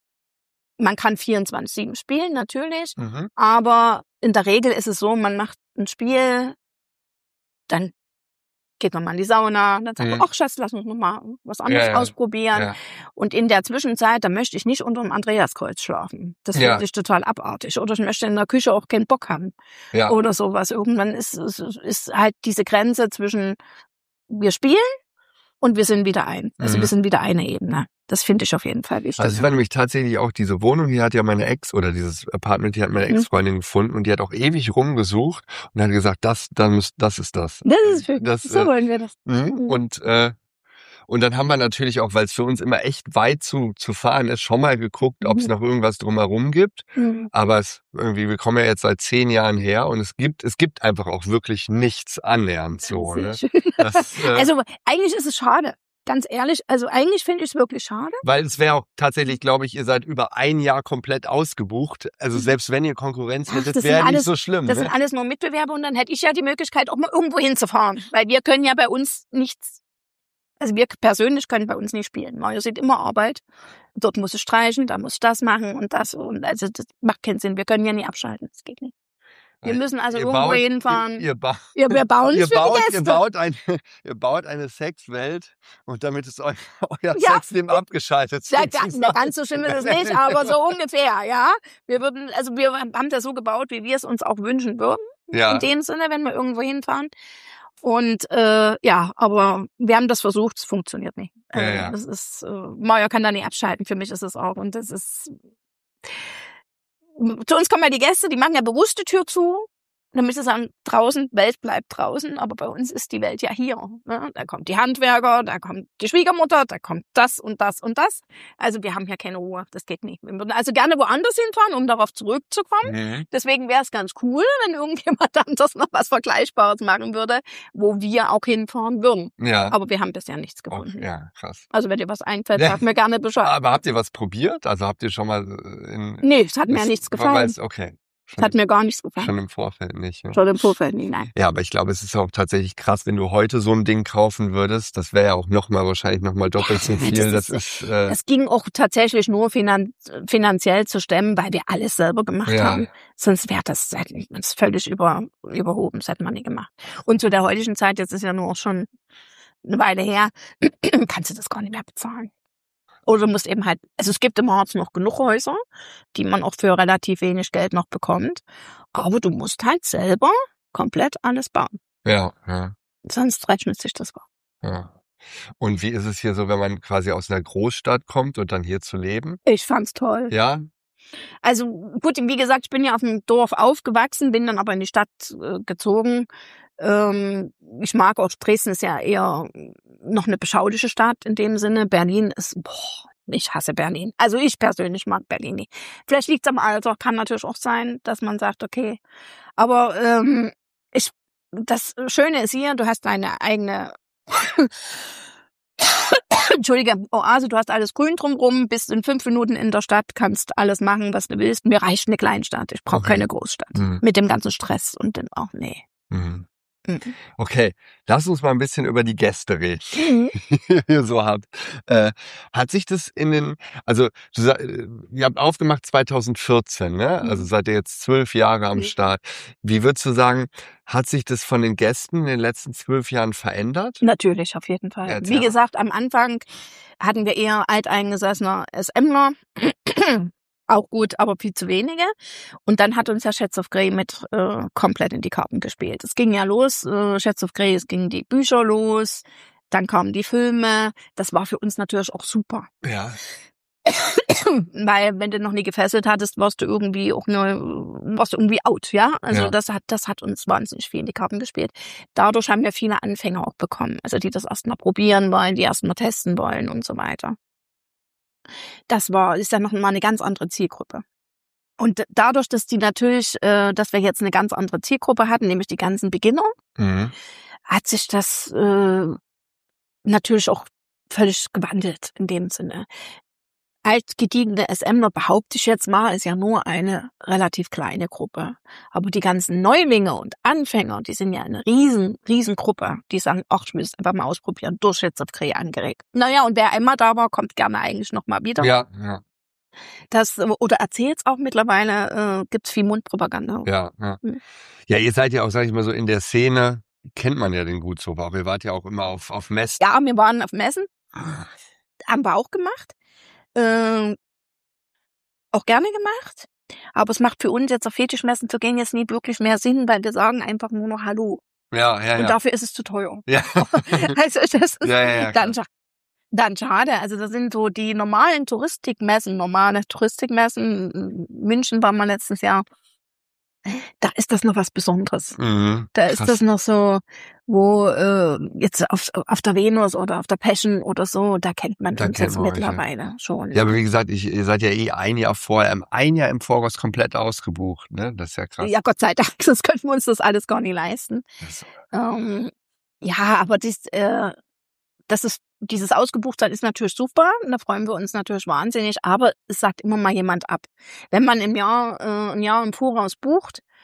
Man kann vierundzwanzig sieben spielen, natürlich. Mhm. Aber in der Regel ist es so, man macht ein Spiel, dann geht man mal in die Sauna, dann sagt man, Mhm. ach Schatz, lass uns noch mal was anderes Ja, ja. ausprobieren. Ja. Und in der Zwischenzeit, da möchte ich nicht unter dem Andreaskreuz schlafen. Das Ja. finde ich total abartig. Oder ich möchte in der Küche auch keinen Bock haben. Ja. Oder sowas. Irgendwann ist, ist, ist halt diese Grenze zwischen wir spielen und wir sind wieder ein. Also Mhm. wir sind wieder eine Ebene. Das finde ich auf jeden Fall wichtig. Also es war nämlich tatsächlich auch diese Wohnung, hier hat ja meine Ex, oder dieses Apartment, hier hat meine Mhm. Ex-Freundin gefunden und die hat auch ewig rumgesucht und hat gesagt, das, dann muss, das ist das. das ist schön. Das, So äh, wollen wir das. Mhm. Mhm. Und, äh, und dann haben wir natürlich auch, weil es für uns immer echt weit zu, zu fahren ist, schon mal geguckt, ob es Mhm. noch irgendwas drumherum gibt. Mhm. Aber es irgendwie, wir kommen ja jetzt seit zehn Jahren her und es gibt, es gibt einfach auch wirklich nichts annähernd so. Ne? Sehr schön. Das, äh, Also eigentlich ist es schade. Ganz ehrlich, also eigentlich finde ich es wirklich schade. weil es wäre auch tatsächlich, glaube ich, ihr seid über ein Jahr komplett ausgebucht. Also selbst wenn ihr Konkurrenz Ach, hättet, das sind wäre nicht alles- so schlimm. Das Ne? sind alles nur Mitbewerber und dann hätte ich ja die Möglichkeit, auch mal irgendwo hinzufahren. Weil wir können ja bei uns nichts Also wir persönlich können bei uns nicht spielen. Mario sieht immer Arbeit. Dort muss ich streichen, da muss ich das machen und das. Und also das macht keinen Sinn. Wir können ja nie abschalten. Das geht nicht. Wir müssen also ihr irgendwo baut, hinfahren. Ihr, ihr, ba ja, wir bauen ihr, für baut, die Gäste. ihr, baut ein, ihr baut eine Sexwelt und damit ist eu euer Ja. Sexleben abgeschaltet. Ja, ga- ganz so schlimm ist es nicht, aber so ungefähr, ja. Wir würden, also wir haben das so gebaut, wie wir es uns auch wünschen würden. Ja. In dem Sinne, wenn wir irgendwo hinfahren. Und äh, ja, aber wir haben das versucht, es funktioniert nicht. Ja, Also, ja. das ist, äh, Mario kann da nicht abschalten, für mich ist es auch. Und das ist, zu uns kommen ja die Gäste, die machen ja bewusst die Tür zu, damit sie sagen, draußen, Welt bleibt draußen, aber bei uns ist die Welt ja hier. Ne? Da kommt die Handwerker, da kommt die Schwiegermutter, da kommt das und das und das. Also wir haben ja keine Ruhe, das geht nicht. Wir würden also gerne woanders hinfahren, um darauf zurückzukommen. Mhm. Deswegen wäre es ganz cool, wenn irgendjemand anderes noch was Vergleichbares machen würde, wo wir auch hinfahren würden. Ja. Aber wir haben bisher nichts Oh, gefunden. ja, krass. Also wenn dir was einfällt, Ja. sag mir gerne Bescheid. Aber habt ihr was probiert? Also habt ihr schon mal in... Nee, es hat mir es- nichts man gefallen. Weiß, okay. Es hat mir gar nichts gefallen. Schon im Vorfeld nicht. Ja. Schon im Vorfeld nicht, nein. Ja, aber ich glaube, es ist auch tatsächlich krass, wenn du heute so ein Ding kaufen würdest. Das wäre ja auch nochmal wahrscheinlich nochmal doppelt so viel. das Das ist, äh, Es ging auch tatsächlich nur finan finanziell zu stemmen, weil wir alles selber gemacht Ja. haben. Sonst wäre das, hätte ich- das völlig über, überhoben, das hätte man nicht gemacht. Und zu der heutigen Zeit, jetzt ist ja nur auch schon eine Weile her, kannst du das gar nicht mehr bezahlen. Oder du musst eben halt, also es gibt im Harz noch genug Häuser, die man auch für relativ wenig Geld noch bekommt. Aber du musst halt selber komplett alles bauen. ja, ja, Sonst rechnet sich das gar. ja. Und wie ist es hier so, wenn man quasi aus einer Großstadt kommt und dann hier zu leben? Ich fand's toll. Ja? Also gut, wie gesagt, ich bin ja auf dem Dorf aufgewachsen, bin dann aber in die Stadt äh, gezogen. Ähm, ich mag auch, Dresden ist ja eher noch eine beschauliche Stadt in dem Sinne. Berlin ist, boah, ich hasse Berlin. Also ich persönlich mag Berlin nicht. Vielleicht liegt's am Alter, kann natürlich auch sein, dass man sagt, okay. Aber ähm, ich, das Schöne ist hier, du hast deine eigene Entschuldige, Oase, du hast alles grün drumrum, bist in fünf Minuten in der Stadt, kannst alles machen, was du willst. Mir reicht eine Kleinstadt, ich brauche Okay. keine Großstadt. Mhm. Mit dem ganzen Stress und dem auch, nee. Mhm. Mhm. Okay, lass uns mal ein bisschen über die Gäste reden, die ihr so habt. Äh, hat sich das in den, also du, sa- äh, ihr habt aufgemacht zweitausendvierzehn, ne? Mhm. Also seid ihr jetzt zwölf Jahre am Mhm. Start. Wie würdest du sagen, hat sich das von den Gästen in den letzten zwölf Jahren verändert? Natürlich, auf jeden Fall. Erzähl Wie mal. gesagt, am Anfang hatten wir eher alteingesessener SMler. Auch gut, aber viel zu wenige. Und dann hat uns ja Shades of Grey mit äh, komplett in die Karten gespielt. Es ging ja los, äh, Shades of Grey, es gingen die Bücher los, dann kamen die Filme. Das war für uns natürlich auch super. Ja. Weil wenn du noch nie gefesselt hattest, warst du irgendwie auch nur, warst du irgendwie out, ja? Also Ja. das hat, das hat uns wahnsinnig viel in die Karten gespielt. Dadurch haben wir viele Anfänger auch bekommen. Also die das erst mal probieren wollen, die erst mal testen wollen und so weiter. Das war, ist ja noch mal eine ganz andere Zielgruppe. Und dadurch, dass die natürlich, äh, dass wir jetzt eine ganz andere Zielgruppe hatten, nämlich die ganzen Beginner, Mhm. hat sich das äh, natürlich auch völlig gewandelt in dem Sinne. Altgediegene SMler, behaupte ich jetzt mal, ist ja nur eine relativ kleine Gruppe. Aber die ganzen Neulinge und Anfänger, die sind ja eine riesen, riesen Gruppe. Die sagen, ach, ich will es einfach mal ausprobieren, durch Shades of Grey angeregt. Naja, und wer einmal da war, kommt gerne eigentlich noch mal wieder. Ja, ja, Das, oder erzählt's auch mittlerweile, äh, gibt's viel Mundpropaganda. ja, ja. Mhm. Ja, ihr seid ja auch, sag ich mal so, in der Szene, kennt man ja den Gutshof auch. Ihr wart ja auch immer auf, auf Messen. Ja, wir waren auf Messen, haben wir auch gemacht. Ähm, auch gerne gemacht. Aber es macht für uns jetzt auf Fetischmessen zu gehen jetzt nie wirklich mehr Sinn, weil wir sagen einfach nur noch Hallo. Ja, ja, Und ja. dafür ist es zu teuer. Ja, Also das ist ja, ja, ja, dann, scha- dann schade. Also das sind so die normalen Touristikmessen, normale Touristikmessen. München war mal letztes Jahr. Da ist das noch was Besonderes. Mhm, Da ist krass. das noch so, wo äh, jetzt auf, auf der Venus oder auf der Passion oder so, da kennt man Da uns kennt jetzt man euch, ja. mittlerweile schon. Ja, aber wie gesagt, ich, ihr seid ja eh ein Jahr vorher, ein Jahr im Voraus komplett ausgebucht, ne? Das ist ja krass. Ja, Gott sei Dank, sonst könnten wir uns das alles gar nicht leisten. Das, Ähm, ja, aber dies, äh, das ist, dieses Ausgebuchtsein ist natürlich super, da freuen wir uns natürlich wahnsinnig, aber es sagt immer mal jemand ab. Wenn man im Jahr, äh, ein Jahr im Voraus bucht,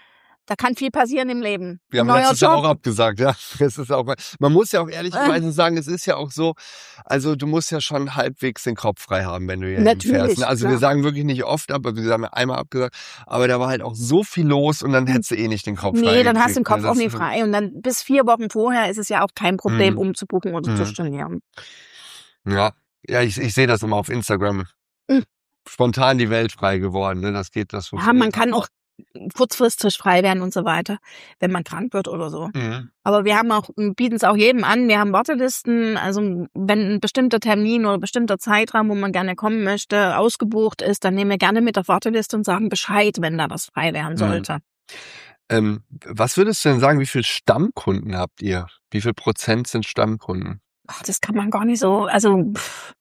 Da kann viel passieren im Leben. Wir haben Neuer letztes Jahr Job. auch abgesagt, ja. Es ist auch, man muss ja auch ehrlicherweise sagen, es ist ja auch so, also du musst ja schon halbwegs den Kopf frei haben, wenn du hier Natürlich, hinfährst. Also klar. wir sagen wirklich nicht oft ab, aber wir haben ja einmal abgesagt, aber da war halt auch so viel los und dann hättest du eh nicht den Kopf frei. Nee, dann hast du den gekriegt, Kopf ne? auch nie Das- frei. Und dann bis vier Wochen vorher ist es ja auch kein Problem, Mhm. umzubuchen oder Mhm. zu stornieren. Ja, ja, ich, ich sehe das immer auf Instagram. Mhm. Spontan die Welt frei geworden, ne? Das geht, das Ja, man kann auch kurzfristig frei werden und so weiter, wenn man krank wird oder so. Mhm. Aber wir haben auch, bieten es auch jedem an. Wir haben Wartelisten. Also wenn ein bestimmter Termin oder ein bestimmter Zeitraum, wo man gerne kommen möchte, ausgebucht ist, dann nehmen wir gerne mit auf Warteliste und sagen Bescheid, wenn da was frei werden sollte. Ähm, was würdest du denn sagen, wie viele Stammkunden habt ihr? Wie viel Prozent sind Stammkunden? Ach, das kann man gar nicht so. Also, pff.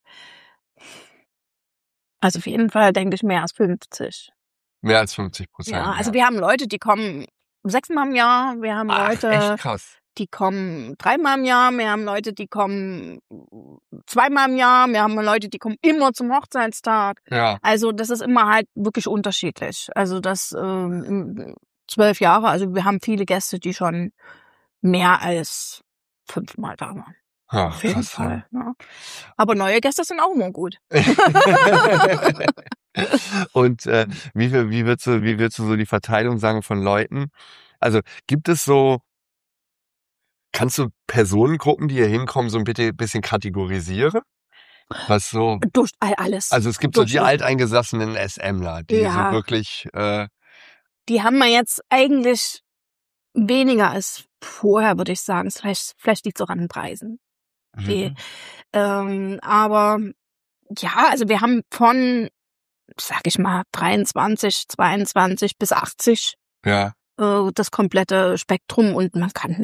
also auf jeden Fall denke ich mehr als fünfzig. Mehr als fünfzig Prozent. Ja, also wir haben Leute, die kommen sechsmal im Jahr. Wir haben Ach, Leute, echt krass. die kommen dreimal im Jahr. Wir haben Leute, die kommen zweimal im Jahr. Wir haben Leute, die kommen immer zum Hochzeitstag. Ja, Also das ist immer halt wirklich unterschiedlich. Also das ähm, im- zwölf Jahre. Also wir haben viele Gäste, die schon mehr als fünfmal da waren. ja Auf jeden krass. Fall. Ja. Aber neue Gäste sind auch immer gut. Und äh, wie viel, wie würdest du, wie würdest du so die Verteilung sagen von Leuten? Also gibt es so, kannst du Personengruppen, die hier hinkommen, so ein bisschen, bisschen kategorisieren? Was so? Durch all- alles. Also es gibt so die Durch- alteingesessenen SMler, die Ja. so wirklich, äh, Die haben wir jetzt eigentlich weniger als vorher, würde ich sagen. Vielleicht, vielleicht liegt es auch an den Preisen. Die, mhm. ähm, aber ja, also wir haben von, sag ich mal, dreiundzwanzig, zweiundzwanzig bis achtzig ja, äh, das komplette Spektrum und man kann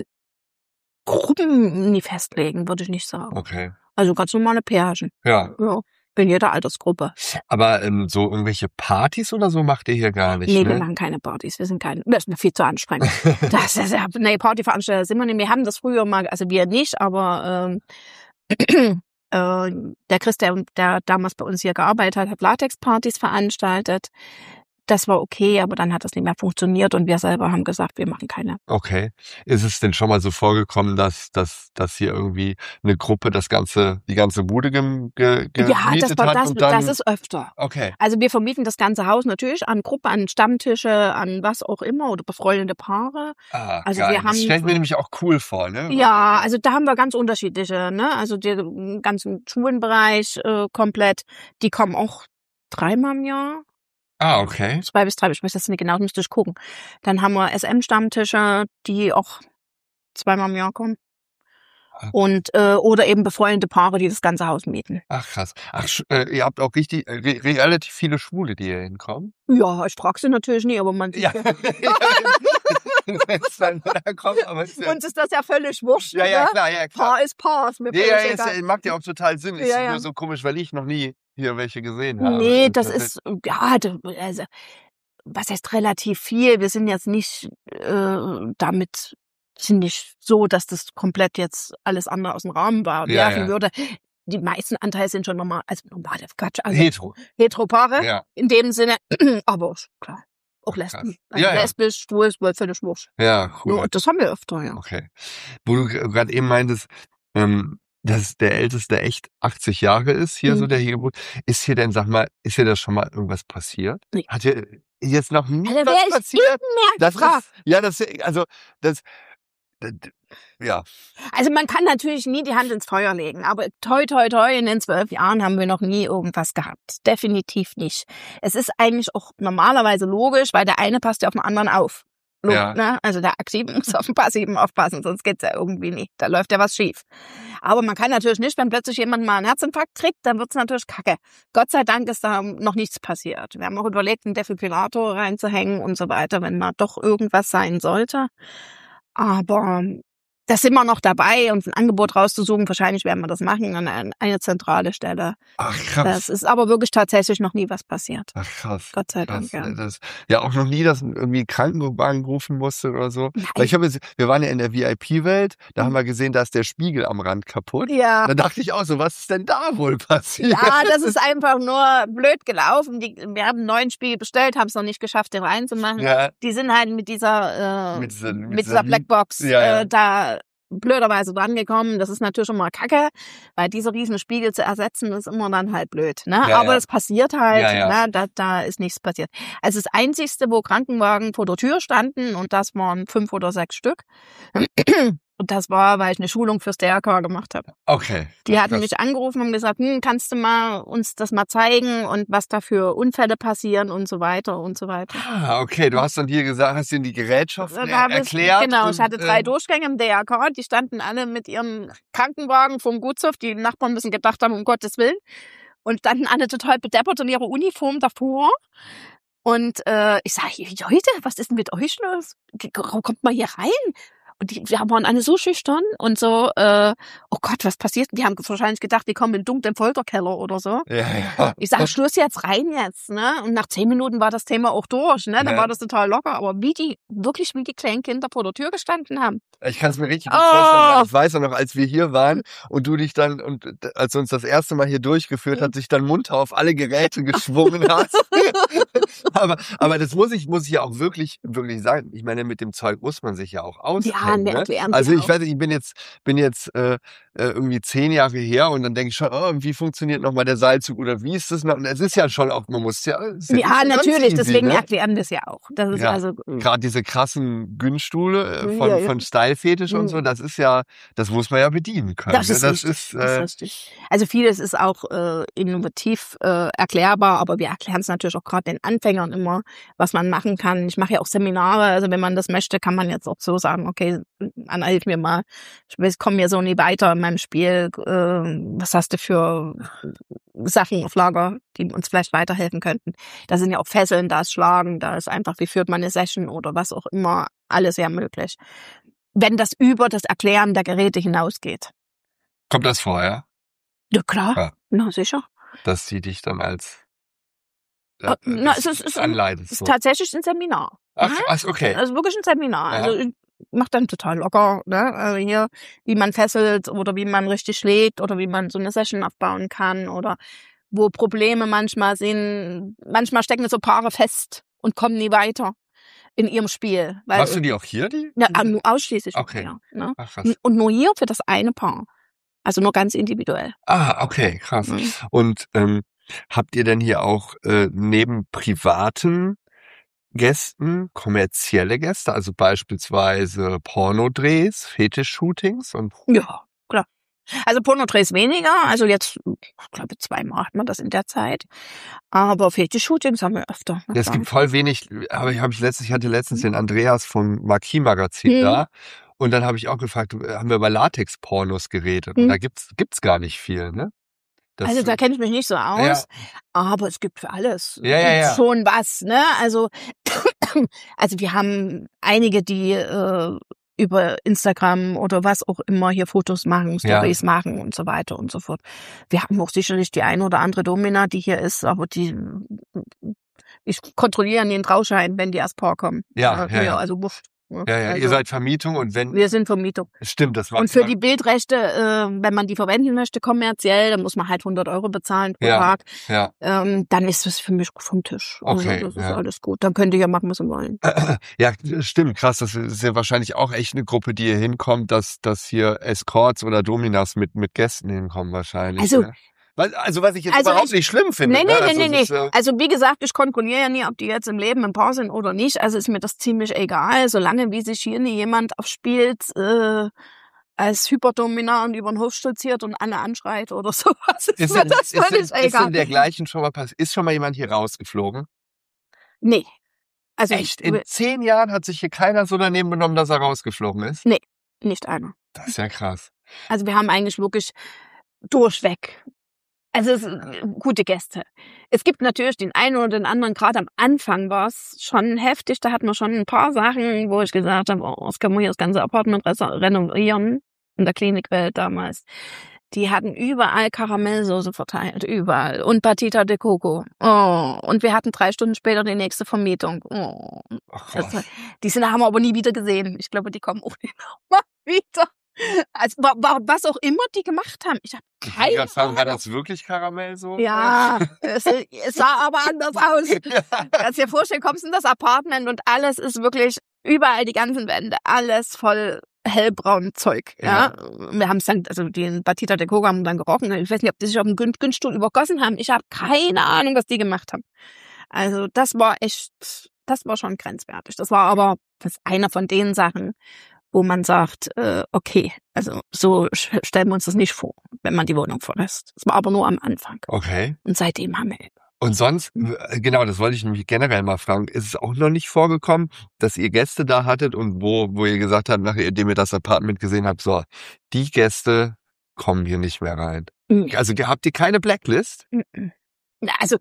Gruppen nie festlegen, würde ich nicht sagen. okay. Also ganz normale Pärchen. Ja, Ja, in jeder Altersgruppe. aber ähm, so irgendwelche Partys oder so macht ihr hier gar nicht, Nee, ne? wir machen keine Partys. Wir sind keine, das ist mir viel zu anstrengend. Das ist ja, nee, Partyveranstalter sind wir nicht. Wir haben das früher mal, also wir nicht, aber ähm, äh, der Chris, der, der damals bei uns hier gearbeitet hat, hat Latex-Partys veranstaltet. Das war okay, aber dann hat das nicht mehr funktioniert und wir selber haben gesagt, wir machen keine. Okay. Ist es denn schon mal so vorgekommen, dass, dass, dass hier irgendwie eine Gruppe das ganze, die ganze Bude gem, ge, Ja, das, gemietet war, hat das, und dann? das ist öfter. Okay. Also wir vermieten das ganze Haus natürlich an Gruppen, an Stammtische, an was auch immer oder befreundete Paare. Ah, Also geil. wir haben- das stelle ich mir nämlich auch cool vor, ne? Ja, also da haben wir ganz unterschiedliche, ne? Also den ganzen Schulenbereich äh, komplett, die kommen auch dreimal im Jahr. Ah, okay. Zwei bis drei, ich weiß das nicht genau, müsste ich gucken. Dann haben wir S M-Stammtische, die auch zweimal im Jahr kommen. Ah. Und äh, oder eben befreundete Paare, die das ganze Haus mieten. Ach, krass. Ach, sch- äh, ihr habt auch richtig, äh, re relativ viele Schwule, die hier hinkommen. Ja, ich frage sie natürlich nie, aber man Ja. Wenn es dann da kommt, aber es ist ja, uns ist das ja völlig wurscht. ja, ja, ne? klar, ja, klar. Paar ist Paar, ist mir Ja, völlig ja, egal. es macht ja auch total Sinn. Ist Ja, ja. nur so komisch, weil ich noch nie hier welche gesehen habe. Nee, das ist, ja, d- also, was heißt relativ viel? Wir sind jetzt nicht äh, damit, sind nicht so, dass das komplett jetzt alles andere aus dem Rahmen war, Ja, werfen ja. würde. Die meisten Anteile sind schon normal, also normale Quatsch, also Hetero. Heteropaare Ja, in dem Sinne, aber klar, auch Krass. Lesben. Also Ja, ja. lesbisch, schwul, ist wohl völlig wurscht. ja, Ja, cool. und das haben wir öfter, ja. Okay. Wo du gerade eben meintest, ähm, dass der Älteste echt achtzig Jahre ist, hier Mhm. so, der hier gewohnt. Ist hier denn, sag mal, ist hier da schon mal irgendwas passiert? Nee. Hat hier jetzt noch nie Also, wer was ist passiert? Das gefragt? ist, ja, das, also, das, das ja, Also man kann natürlich nie die Hand ins Feuer legen, aber toi, toi, toi, in den zwölf Jahren haben wir noch nie irgendwas gehabt. Definitiv nicht. Es ist eigentlich auch normalerweise logisch, weil der eine passt ja auf den anderen auf. Log- Ja. Ne? Also der Aktive muss auf den Passiven aufpassen, sonst geht's ja irgendwie nicht. Da läuft ja was schief. Aber man kann natürlich nicht, wenn plötzlich jemand mal einen Herzinfarkt kriegt, dann wird's natürlich kacke. Gott sei Dank ist da noch nichts passiert. Wir haben auch überlegt, einen Defibrillator reinzuhängen und so weiter, wenn mal doch irgendwas sein sollte. Aber da sind wir noch dabei, uns ein Angebot rauszusuchen. Wahrscheinlich werden wir das machen an eine zentrale Stelle. Ach, krass. Das ist aber wirklich tatsächlich noch nie was passiert. Ach, krass. Gott sei Dank, krass. ja. Das, ja, auch noch nie, dass irgendwie ein Krankenwagen rufen musste oder so. Nein. Weil ich habe, wir waren ja in der V I P-Welt, da haben wir gesehen, da ist der Spiegel am Rand kaputt. Ja. Da dachte ich auch so, was ist denn da wohl passiert? Ja, das ist einfach nur blöd gelaufen. Die, wir haben einen neuen Spiegel bestellt, haben es noch nicht geschafft, den reinzumachen. Ja. Die sind halt mit dieser, äh, Mit dieser- mit mit dieser dieser Blackbox Ja, ja. Äh, da blöderweise dran gekommen. Das ist natürlich schon mal kacke, weil diese riesen Spiegel zu ersetzen, ist immer dann halt blöd. Ne? Ja, Aber ja. das passiert halt, Ja, ja. Ne? Da, da ist nichts passiert. Also das Einzigste, wo Krankenwagen vor der Tür standen, und das waren fünf oder sechs Stück. Und das war, weil ich eine Schulung fürs D R K gemacht habe. Okay. Die hatten Krass. mich angerufen und gesagt, hm, kannst du mal uns das mal zeigen und was da für Unfälle passieren und so weiter und so weiter. Ah, okay. Du hast dann hier gesagt, hast ihnen die Gerätschaften Da hab ich- erklärt. Genau, und, ich hatte drei äh, Durchgänge im D R K, die standen alle mit ihrem Krankenwagen vom Gutshof. Die Nachbarn müssen gedacht haben, um Gottes Willen. Und standen alle total bedeppert in ihrer Uniform davor. Und äh, ich sage, Leute, was ist denn mit euch los? Kommt mal hier rein. Und die, wir waren alle so schüchtern und so, äh, oh Gott, was passiert? Die haben wahrscheinlich gedacht, die kommen in den dunklen Folterkeller oder so. Ja, ja. Ich sage, Schluss jetzt, rein jetzt, ne? Und nach zehn Minuten war das Thema auch durch, ne? Dann Ja. war das total locker. Aber wie die, wirklich wie die kleinen Kinder vor der Tür gestanden haben. Ich kann es mir richtig gut Oh. vorstellen. Ich weiß auch noch, als wir hier waren und du dich dann, und als du uns das erste Mal hier durchgeführt hat, sich dann munter auf alle Geräte geschwungen hast. aber, aber das muss ich, muss ich ja auch wirklich, wirklich sagen. Ich meine, mit dem Zeug muss man sich ja auch auskennen. Ja, wir ne? erklären Also sie ich auch. weiß nicht, ich bin jetzt, bin jetzt äh, äh, irgendwie zehn Jahre her und dann denke ich schon, oh, wie funktioniert nochmal der Seilzug oder wie ist das noch? Und es ist ja schon auch, man muss ja. ist Ja, nicht so ganz natürlich, easy, deswegen ne? erklären wir es ja auch. Das ist Ja, also, Gerade diese krassen Günststuhle äh, von, Ja, ja. von Style-Fetisch und Mhm. so, das ist ja, das muss man ja bedienen können. das ne? ist das richtig. ist, das ist äh, richtig. Also vieles ist auch äh, innovativ äh, erklärbar, aber wir erklären es natürlich auch gerade den Anfängern immer, was man machen kann. Ich mache ja auch Seminare, also wenn man das möchte, kann man jetzt auch so sagen, okay, Anna, hilf mir mal, ich komme mir so nie weiter in meinem Spiel. Äh, was hast du für Sachen auf Lager, die uns vielleicht weiterhelfen könnten? Da sind ja auch Fesseln, da ist Schlagen, da ist einfach, wie führt man eine Session oder was auch immer, alles ja möglich. Wenn das über das Erklären der Geräte hinausgeht. kommt das vor, ja? Ja, klar. Ja. Na, sicher. Dass sie dich dann als äh, Äh, na, das es ist- es ist ein- anleitet. Es ist So. tatsächlich ein Seminar. Ach, Mhm. ach, okay. Also wirklich ein Seminar. Ja. Also ich mach dann total locker, ne? Also hier, wie man fesselt oder wie man richtig schlägt oder wie man so eine Session aufbauen kann oder wo Probleme manchmal sind. Manchmal stecken so Paare fest und kommen nie weiter in ihrem Spiel. Weil, Machst du die auch hier, die? ja, ah, nur ausschließlich Okay. hier, ne? Ach, krass. Und nur hier für das eine Paar. Also nur ganz individuell. Ah, okay, krass. Mhm. Und ähm, habt ihr denn hier auch äh, neben privaten Gästen kommerzielle Gäste, also beispielsweise Pornodrehs, Fetisch-Shootings und Ja, klar. Also Pornodrehs weniger, also jetzt, ich glaube, zweimal hat man das in der Zeit. Aber Fetisch-Shootings haben wir öfter. na es klar. gibt voll wenig, aber ich, hab ich, letztens, ich hatte letztens den Andreas vom Marquis Magazin Mhm. da und dann habe ich auch gefragt, haben wir über Latex-Pornos geredet und Mhm. da gibt's gibt's gar nicht viel, ne? Das, Also da kenne ich mich nicht so aus, Ja. aber es gibt für alles Ja, ja, ja. schon was, ne? Also, also wir haben einige, die äh, über Instagram oder was auch immer hier Fotos machen, Ja. Stories machen und so weiter und so fort. Wir haben auch sicherlich die ein oder andere Domina, die hier ist, aber die ich kontrolliere den Trauschein, wenn die erst Paar kommen. Ja, Äh, ja, ja. Also wurscht. ne? ja, ja, also, ihr seid Vermietung und wenn, wir sind Vermietung. stimmt, das war Und für die Bildrechte, äh, wenn man die verwenden möchte kommerziell, dann muss man halt hundert Euro bezahlen pro Ja. Tag. ja. Ähm, dann ist das für mich vom Tisch. Okay, Also das ist ja. alles gut. Dann könnt ihr ja machen, was ihr wollen. Ja, stimmt, krass. Das ist ja wahrscheinlich auch echt eine Gruppe, die hier hinkommt, dass, dass hier Escorts oder Dominas mit, mit Gästen hinkommen wahrscheinlich. Also- ne? Was- Also was ich jetzt Also überhaupt ich- nicht schlimm finde. Nee, ne? nee, nee, also, nee, es nee. ist, äh, Also wie gesagt, ich kontrolliere ja nie, ob die jetzt im Leben ein Paar sind oder nicht. Also ist mir das ziemlich egal, solange wie sich hier nie jemand aufspielt, äh, als Hyperdominant über den Hof stolziert und alle anschreit oder sowas. Ist, Ist, mir denn, das ist, denn, völlig ist egal. denn dergleichen schon mal passiert? Ist schon mal jemand hier rausgeflogen? Nee. Also Echt? In zehn Jahren hat sich hier keiner so daneben benommen, dass er rausgeflogen ist? nicht einer. Das ist ja krass. Also wir haben eigentlich wirklich durchweg Also es, gute Gäste. Es gibt natürlich den einen oder den anderen, gerade am Anfang war es schon heftig, da hatten wir schon ein paar Sachen, wo ich gesagt habe, oh, das können wir hier das ganze Apartment renovieren, in der Klinikwelt damals. Die hatten überall Karamellsoße verteilt, überall. Und Batita de Coco. Oh. Und wir hatten drei Stunden später die nächste Vermietung. Oh. Also, die sind, haben wir aber nie wieder gesehen. Ich glaube, die kommen auch nicht nochmal wieder. Also, was auch immer die gemacht haben. Ich habe keine Ahnung. Sagen, war das wirklich Karamell so? Ja, es, es sah aber anders aus. Kannst dir vorstellen, kommst in das Apartment und alles ist wirklich, überall die ganzen Wände, alles voll hellbraunen Zeug. Ja, ja. Wir haben es dann, also den Batita de Coco haben dann gerochen. Ich weiß nicht, ob die sich auf den Günststuhl übergossen haben. Ich habe keine Ahnung, was die gemacht haben. Also das war echt, das war schon grenzwertig. Das war aber das ist einer von den Sachen, wo man sagt, äh, okay, also so stellen wir uns das nicht vor, wenn man die Wohnung verlässt. Das war aber nur am Anfang. Okay. Und seitdem haben wir... Und sonst, genau, das wollte ich nämlich generell mal fragen, ist es auch noch nicht vorgekommen, dass ihr Gäste da hattet und wo wo ihr gesagt habt, nachdem ihr das Apartment gesehen habt, so, die Gäste kommen hier nicht mehr rein? Mhm. Also habt ihr keine Blacklist? Mhm. Also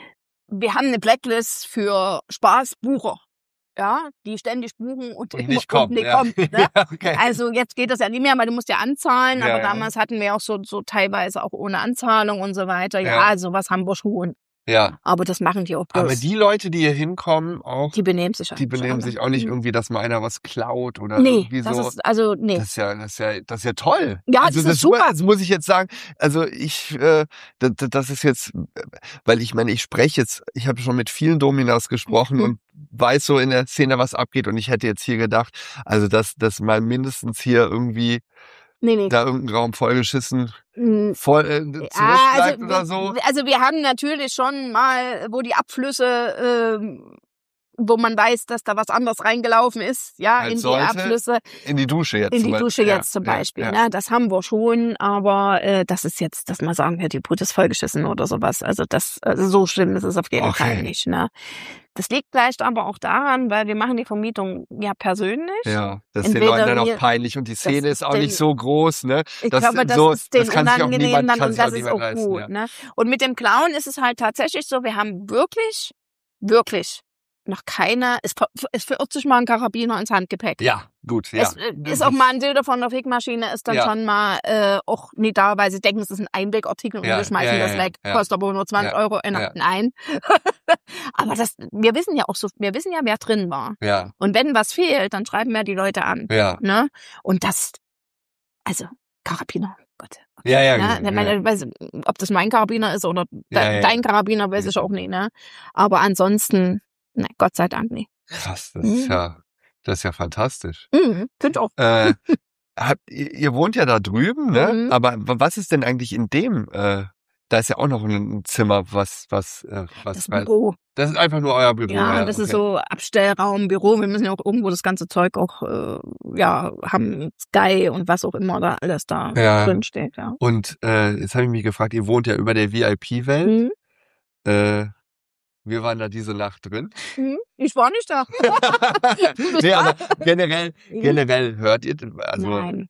wir haben eine Blacklist für Spaßbucher. Ja, die ständig buchen und, und nicht kommen. Nicht ja. kommen ne? Ja, okay. Also jetzt geht das ja nicht mehr, weil du musst ja anzahlen, ja, aber ja. damals hatten wir auch so, so teilweise auch ohne Anzahlung und so weiter. Ja, ja. also was haben wir schon. Ja. Aber das machen die auch bloß. Aber die Leute, die hier hinkommen, auch. Die benehmen sich Die benehmen sich auch nicht irgendwie, dass mal einer was klaut oder nee, irgendwie so. Das ist, also, nee. Das ist ja, das ist ja, das ist ja toll. Ja, also das das ist super. Das muss ich jetzt sagen. Also ich, äh, das, das ist jetzt, weil ich meine, ich spreche jetzt, ich habe schon mit vielen Dominas gesprochen mhm. und weiß so in der Szene, was abgeht. Und ich hätte jetzt hier gedacht, also dass, dass mal mindestens hier irgendwie Nee, nee. da irgendein Raum vollgeschissen voll äh, zurückbleibt ja, also, oder so? Also wir haben natürlich schon mal, wo die Abflüsse, äh, wo man weiß, dass da was anderes reingelaufen ist, ja, halt in die sollte, Abflüsse. In die Dusche jetzt. In die Dusche ja, jetzt zum Beispiel, ja, ja. ne, das haben wir schon, aber äh, das ist jetzt, dass man sagen, ja, die Brut ist vollgeschissen oder sowas. Also das, also so schlimm ist es auf jeden okay. Fall nicht, ne. Das liegt vielleicht aber auch daran, weil wir machen die Vermietung ja persönlich. Ja, das ist den Leuten dann auch peinlich und die Szene ist auch den, nicht so groß, ne? Ich das, glaube, das so, ist den das kann sich auch unangenehm niemand, dann und das auch ist auch leisten, gut, ja. ne? Und mit dem Clown ist es halt tatsächlich so, wir haben wirklich, wirklich noch keine, es, es verirrt sich mal ein Karabiner ins Handgepäck. Ja, gut, ja. Es ist auch mal ein Dildo von der Fickmaschine, ist dann ja. schon mal äh, auch nicht da, weil sie denken, es ist ein Einwegartikel und ja, wir schmeißen ja, das ja, weg. Ja. Kostet aber nur zwanzig Euro in ja. Nein. Aber das, wir wissen ja auch so, wir wissen ja, wer drin war. Ja. Und wenn was fehlt, dann schreiben wir die Leute an. Ja. Ne? Und das, also Karabiner, Gott. Ja, ja, ne? ja. Meine, weiß, ob das mein Karabiner ist oder ja, de, ja. dein Karabiner, weiß ich auch nicht. Ne? Aber ansonsten, nein, Gott sei Dank nicht. Krass, das ist ja, das ist ja fantastisch. Mhm, finde ich auch. Äh, habt, ihr, ihr wohnt ja da drüben, ne? Mhm. Aber was ist denn eigentlich in dem? Äh, da ist ja auch noch ein Zimmer, was, was, äh, was. Das Büro. Das ist einfach nur euer Büro. Ja, ja das okay. ist so Abstellraum, Büro. Wir müssen ja auch irgendwo das ganze Zeug auch, äh, ja, haben Sky und was auch immer da alles da ja. drin steht. Ja. Und äh, jetzt habe ich mich gefragt, ihr wohnt ja über der V I P-Welt. Mhm. Äh, Wir waren da diese Nacht drin. Ich war nicht da. nee, aber generell, generell hört ihr, also. Nein.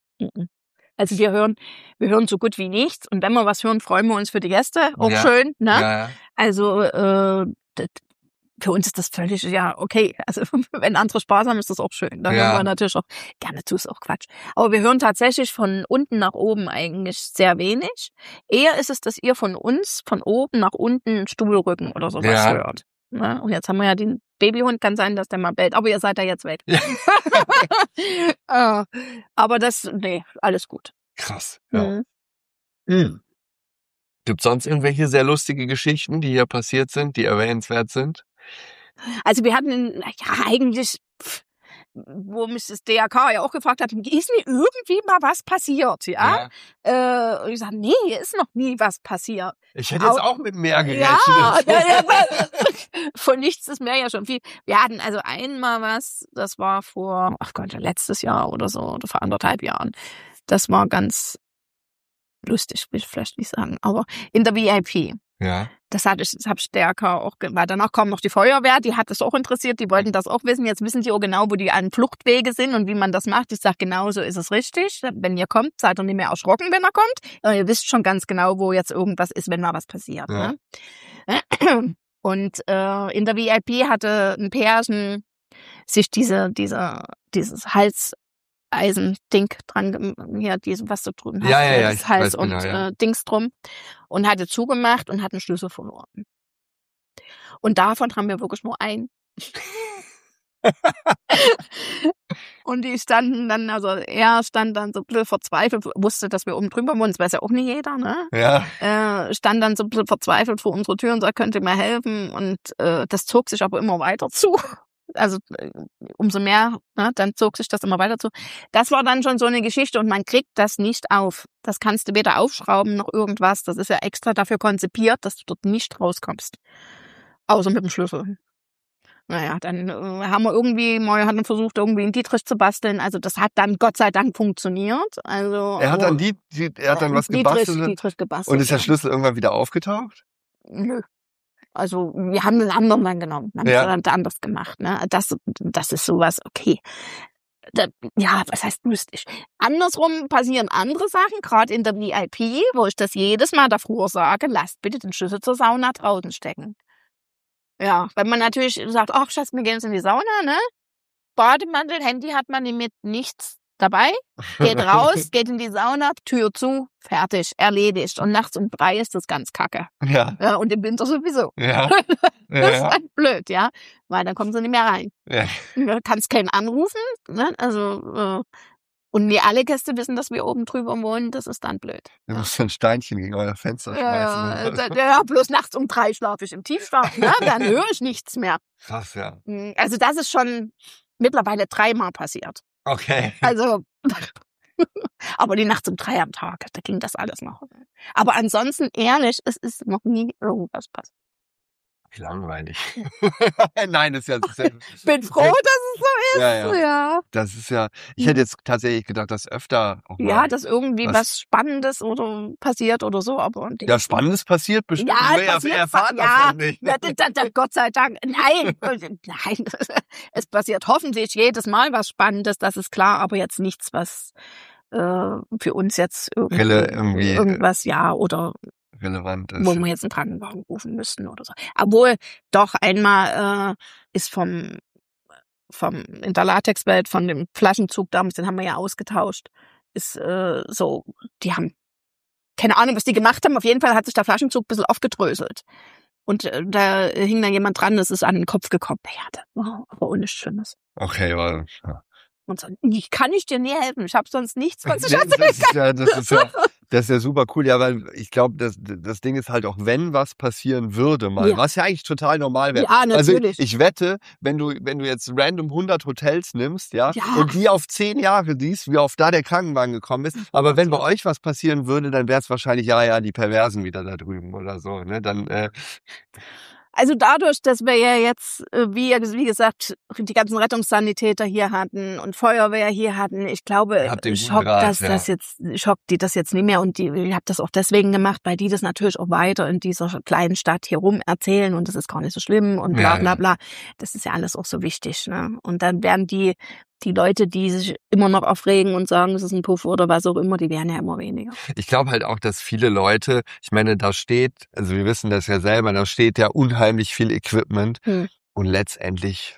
Also wir hören, wir hören so gut wie nichts. Und wenn wir was hören, freuen wir uns für die Gäste. Auch ja. schön, ne? Ja, ja. Also, äh, das, für uns ist das völlig, ja, okay. Also, wenn andere Spaß haben, ist das auch schön. Dann ja. hören wir natürlich auch, gerne zu, ist auch Quatsch. Aber wir hören tatsächlich von unten nach oben eigentlich sehr wenig. Eher ist es, dass ihr von uns, von oben nach unten Stuhlrücken oder sowas ja. hört. Ne? Und jetzt haben wir ja den Babyhund, kann sein, dass der mal bellt. Aber ihr seid da jetzt weg. Ja. uh, aber das, nee, alles gut. Krass, ja. Mhm. Mhm. Gibt es sonst irgendwelche sehr lustige Geschichten, die hier passiert sind, die erwähnenswert sind? Also wir hatten, ja eigentlich, wo mich das D R K ja auch gefragt hat, ist nicht irgendwie mal was passiert, ja? ja. Äh, und ich sage, nee, ist noch nie was passiert. Ich hätte jetzt auch, auch mit mehr gerechnet. Ja, ja, ja, von nichts ist mehr ja schon viel. Wir hatten also einmal was, das war vor, ach Gott, letztes Jahr oder so, oder vor anderthalb Jahren. Das war ganz lustig, will ich vielleicht nicht sagen, aber in der V I P. Ja. Das hatte ich, das habe ich stärker auch, weil danach kam noch die Feuerwehr, die hat es auch interessiert, die wollten das auch wissen. Jetzt wissen die auch genau, wo die an Fluchtwege sind und wie man das macht. Ich sage, genau so ist es richtig. Wenn ihr kommt, seid ihr nicht mehr erschrocken, wenn er kommt. Aber ihr wisst schon ganz genau, wo jetzt irgendwas ist, wenn mal was passiert. Ja. Ne? Und äh, in der V I P hatte ein Pärchen sich diese, diese, dieses Hals Eisending dran, hier, diese, was du drüben hast, Ja, ja, ja, das ich Hals weiß und genau, ja. äh, Dings drum und hatte zugemacht und hat einen Schlüssel verloren. Und davon haben wir wirklich nur einen. Und die standen dann, also er stand dann so ein bisschen verzweifelt, wusste, dass wir oben drüber wohnen, das weiß ja auch nicht jeder, ne? Ja. Äh, stand dann so ein bisschen verzweifelt vor unserer Tür und sagte, könnt ihr mir helfen? Und äh, das zog sich aber immer weiter zu. Also äh, umso mehr, ne, dann zog sich das immer weiter zu. Das war dann schon so eine Geschichte und man kriegt das nicht auf. Das kannst du weder aufschrauben noch irgendwas. Das ist ja extra dafür konzipiert, dass du dort nicht rauskommst. Außer mit dem Schlüssel. Naja, dann äh, haben wir irgendwie, Moja hat dann versucht, irgendwie einen Dietrich zu basteln. Also das hat dann Gott sei Dank funktioniert. Also Er hat dann die, die er hat dann was Dietrich, gebastelt. Dietrich gebastelt. Und ist der ja. Schlüssel irgendwann wieder aufgetaucht? Nö. Also wir haben einen anderen dann genommen, haben es Ja. dann anders gemacht. Ne? Das, das ist sowas, okay. Da, ja, was heißt lustig? Andersrum passieren andere Sachen, gerade in der V I P, wo ich das jedes Mal davor sage, lasst bitte den Schlüssel zur Sauna draußen stecken. Ja, wenn man natürlich sagt, ach Schatz, wir gehen jetzt in die Sauna, ne? Bademantel, Handy hat man mit nichts dabei, geht raus, geht in die Sauna, Tür zu, fertig, erledigt. Und nachts um drei ist das ganz kacke. Ja. Ja, und im Winter sowieso. Ja. Das ist Ja. dann blöd, ja, weil dann kommen sie nicht mehr rein. Ja. Du kannst keinen anrufen, ne? Also äh, und nie alle Gäste wissen, dass wir oben drüber wohnen, das ist dann blöd. Du musst ein Steinchen gegen euer Fenster Ja, schmeißen. ja, ja, bloß nachts um drei schlafe ich im Tiefschlaf, ne? Dann höre ich nichts mehr. Krass, ja. Also das ist schon mittlerweile dreimal passiert. Okay. Also, aber die nachts um drei am Tag, da ging das alles noch. Aber ansonsten, ehrlich, es ist noch nie irgendwas passiert. Wie langweilig. Nein, das ist ja... Das ist ja Bin froh, dass es so ist. Ja, ja. Ja, Das ist ja... Ich hätte jetzt tatsächlich gedacht, dass öfter auch mal... ja dass irgendwie was- was Spannendes oder passiert oder so, aber und Ja, Spannendes passiert bestimmt. Ja, Nur es er- passiert er erfahren ja, davon nicht. ja, da, da, Gott sei Dank. Nein, nein. Es passiert hoffentlich jedes Mal was Spannendes, das ist klar, aber jetzt nichts, was äh, für uns jetzt irgendwie, Rele- irgendwie, äh, irgendwas, ja, oder relevant ist. wo wir jetzt einen Krankenwagen rufen müssten oder so. Obwohl, doch einmal äh, ist vom, vom in der Latexwelt, von dem Flaschenzug damals, den haben wir ja ausgetauscht, ist äh, so, die haben keine Ahnung, was die gemacht haben. Auf jeden Fall hat sich der Flaschenzug ein bisschen aufgedröselt. Und äh, da hing dann jemand dran, das ist an den Kopf gekommen. Ja, das war aber ohne Schlimmes. Okay, aber... Ja. Und so, ich kann ich dir nie helfen. Ich habe sonst nichts, was ich Das erzählen ist ja, das ist ja, das ist ja super cool. Ja, weil ich glaube, das, das Ding ist halt auch, wenn was passieren würde mal, Ja. was ja eigentlich total normal wäre. Ja, natürlich. Also ich wette, wenn du, wenn du jetzt random hundert Hotels nimmst, ja, Ja. und die auf zehn Jahre siehst, wie oft da der Krankenwagen gekommen ist. Aber wenn bei euch was passieren würde, dann wäre es wahrscheinlich, ja, ja, die Perversen wieder da drüben oder so, ne, dann, äh, Also dadurch, dass wir ja jetzt, äh, wie, wie gesagt, die ganzen Rettungssanitäter hier hatten und Feuerwehr hier hatten, ich glaube, Ihr habt den guten schockt Draht, das, ja. das jetzt, schockt die das jetzt nicht mehr und die, ich habe das auch deswegen gemacht, weil die das natürlich auch weiter in dieser kleinen Stadt hier rum erzählen und das ist gar nicht so schlimm und bla Ja, bla ja. bla. Das ist ja alles auch so wichtig, ne? Und dann werden die, die Leute, die sich immer noch aufregen und sagen, es ist ein Puff oder was auch immer, die werden ja immer weniger. ich glaube halt auch, dass viele Leute, ich meine, da steht, also wir wissen das ja selber, da steht ja unheimlich viel Equipment Hm. und letztendlich,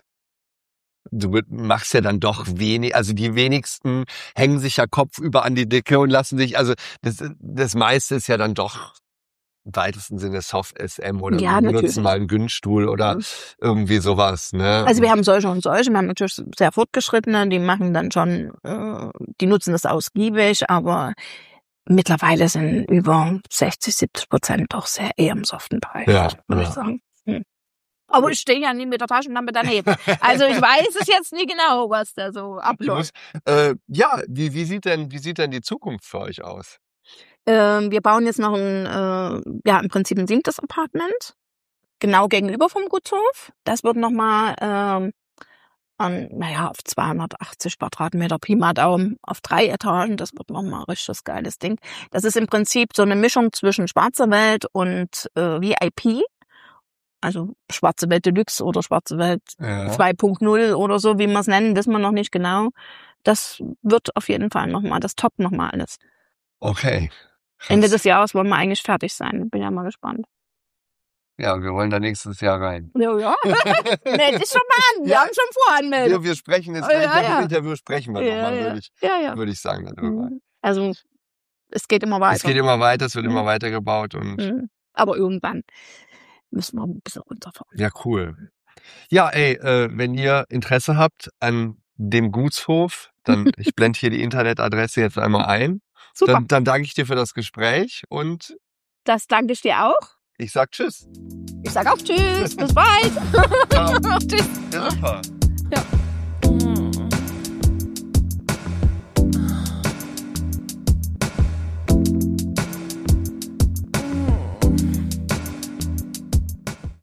du machst ja dann doch wenig, also die wenigsten hängen sich ja kopfüber an die Decke und lassen sich, also das, das meiste ist ja dann doch im weitesten Sinne Soft-S M oder Ja, wir benutzen natürlich. mal einen Günststuhl oder irgendwie sowas, ne? Also wir haben solche und solche, wir haben natürlich sehr fortgeschrittene, die machen dann schon, äh, die nutzen das ausgiebig, aber mittlerweile sind über sechzig, siebzig Prozent doch sehr eher im soften Bereich, Ja, würde ja. ich sagen. Hm. Aber ich stehe ja nie mit der Taschenlampe daneben. Also ich weiß es jetzt nie genau, was da so Ich abläuft. muss, äh, ja, wie, wie sieht denn, wie sieht denn die Zukunft für euch aus? Ähm, wir bauen jetzt noch ein, äh, ja im Prinzip ein siebtes Apartment, genau gegenüber vom Gutshof. Das wird nochmal ähm, Und, naja, auf zweihundertachtzig Quadratmeter Pi mal Daumen, auf drei Etagen, das wird nochmal ein richtig geiles Ding. Das ist im Prinzip so eine Mischung zwischen Schwarze Welt und äh, V I P. Also Schwarze Welt Deluxe oder Schwarze Welt Ja. zwei Punkt null oder so, wie wir es nennen, wissen wir noch nicht genau. Das wird auf jeden Fall nochmal, das toppt nochmal alles. Okay. Krass. Ende des Jahres wollen wir eigentlich fertig sein. Bin ja mal gespannt. Ja, wir wollen da nächstes Jahr rein. Ja, ja. Meld dich schon mal an. Wir Ja. haben schon Voranmeldung. Wir, wir sprechen jetzt Ja, gleich nach ja. dem Interview, sprechen wir Ja, nochmal, ja. würde ich, Ja, ja. würde ich sagen, darüber. Mhm. Also, es geht immer weiter. Es geht immer weiter, es wird Mhm. immer weiter gebaut und Mhm. Aber irgendwann müssen wir ein bisschen runterfahren. ja, cool. Ja, ey, äh, wenn ihr Interesse habt an dem Gutshof, dann, ich blende hier die Internetadresse jetzt einmal ein. Super. Dann, dann danke ich dir für das Gespräch und Das danke ich dir auch. ich sag Tschüss. Ich sag auch Tschüss. Bis bald. Ciao. Tschüss. Ja, super. Ja.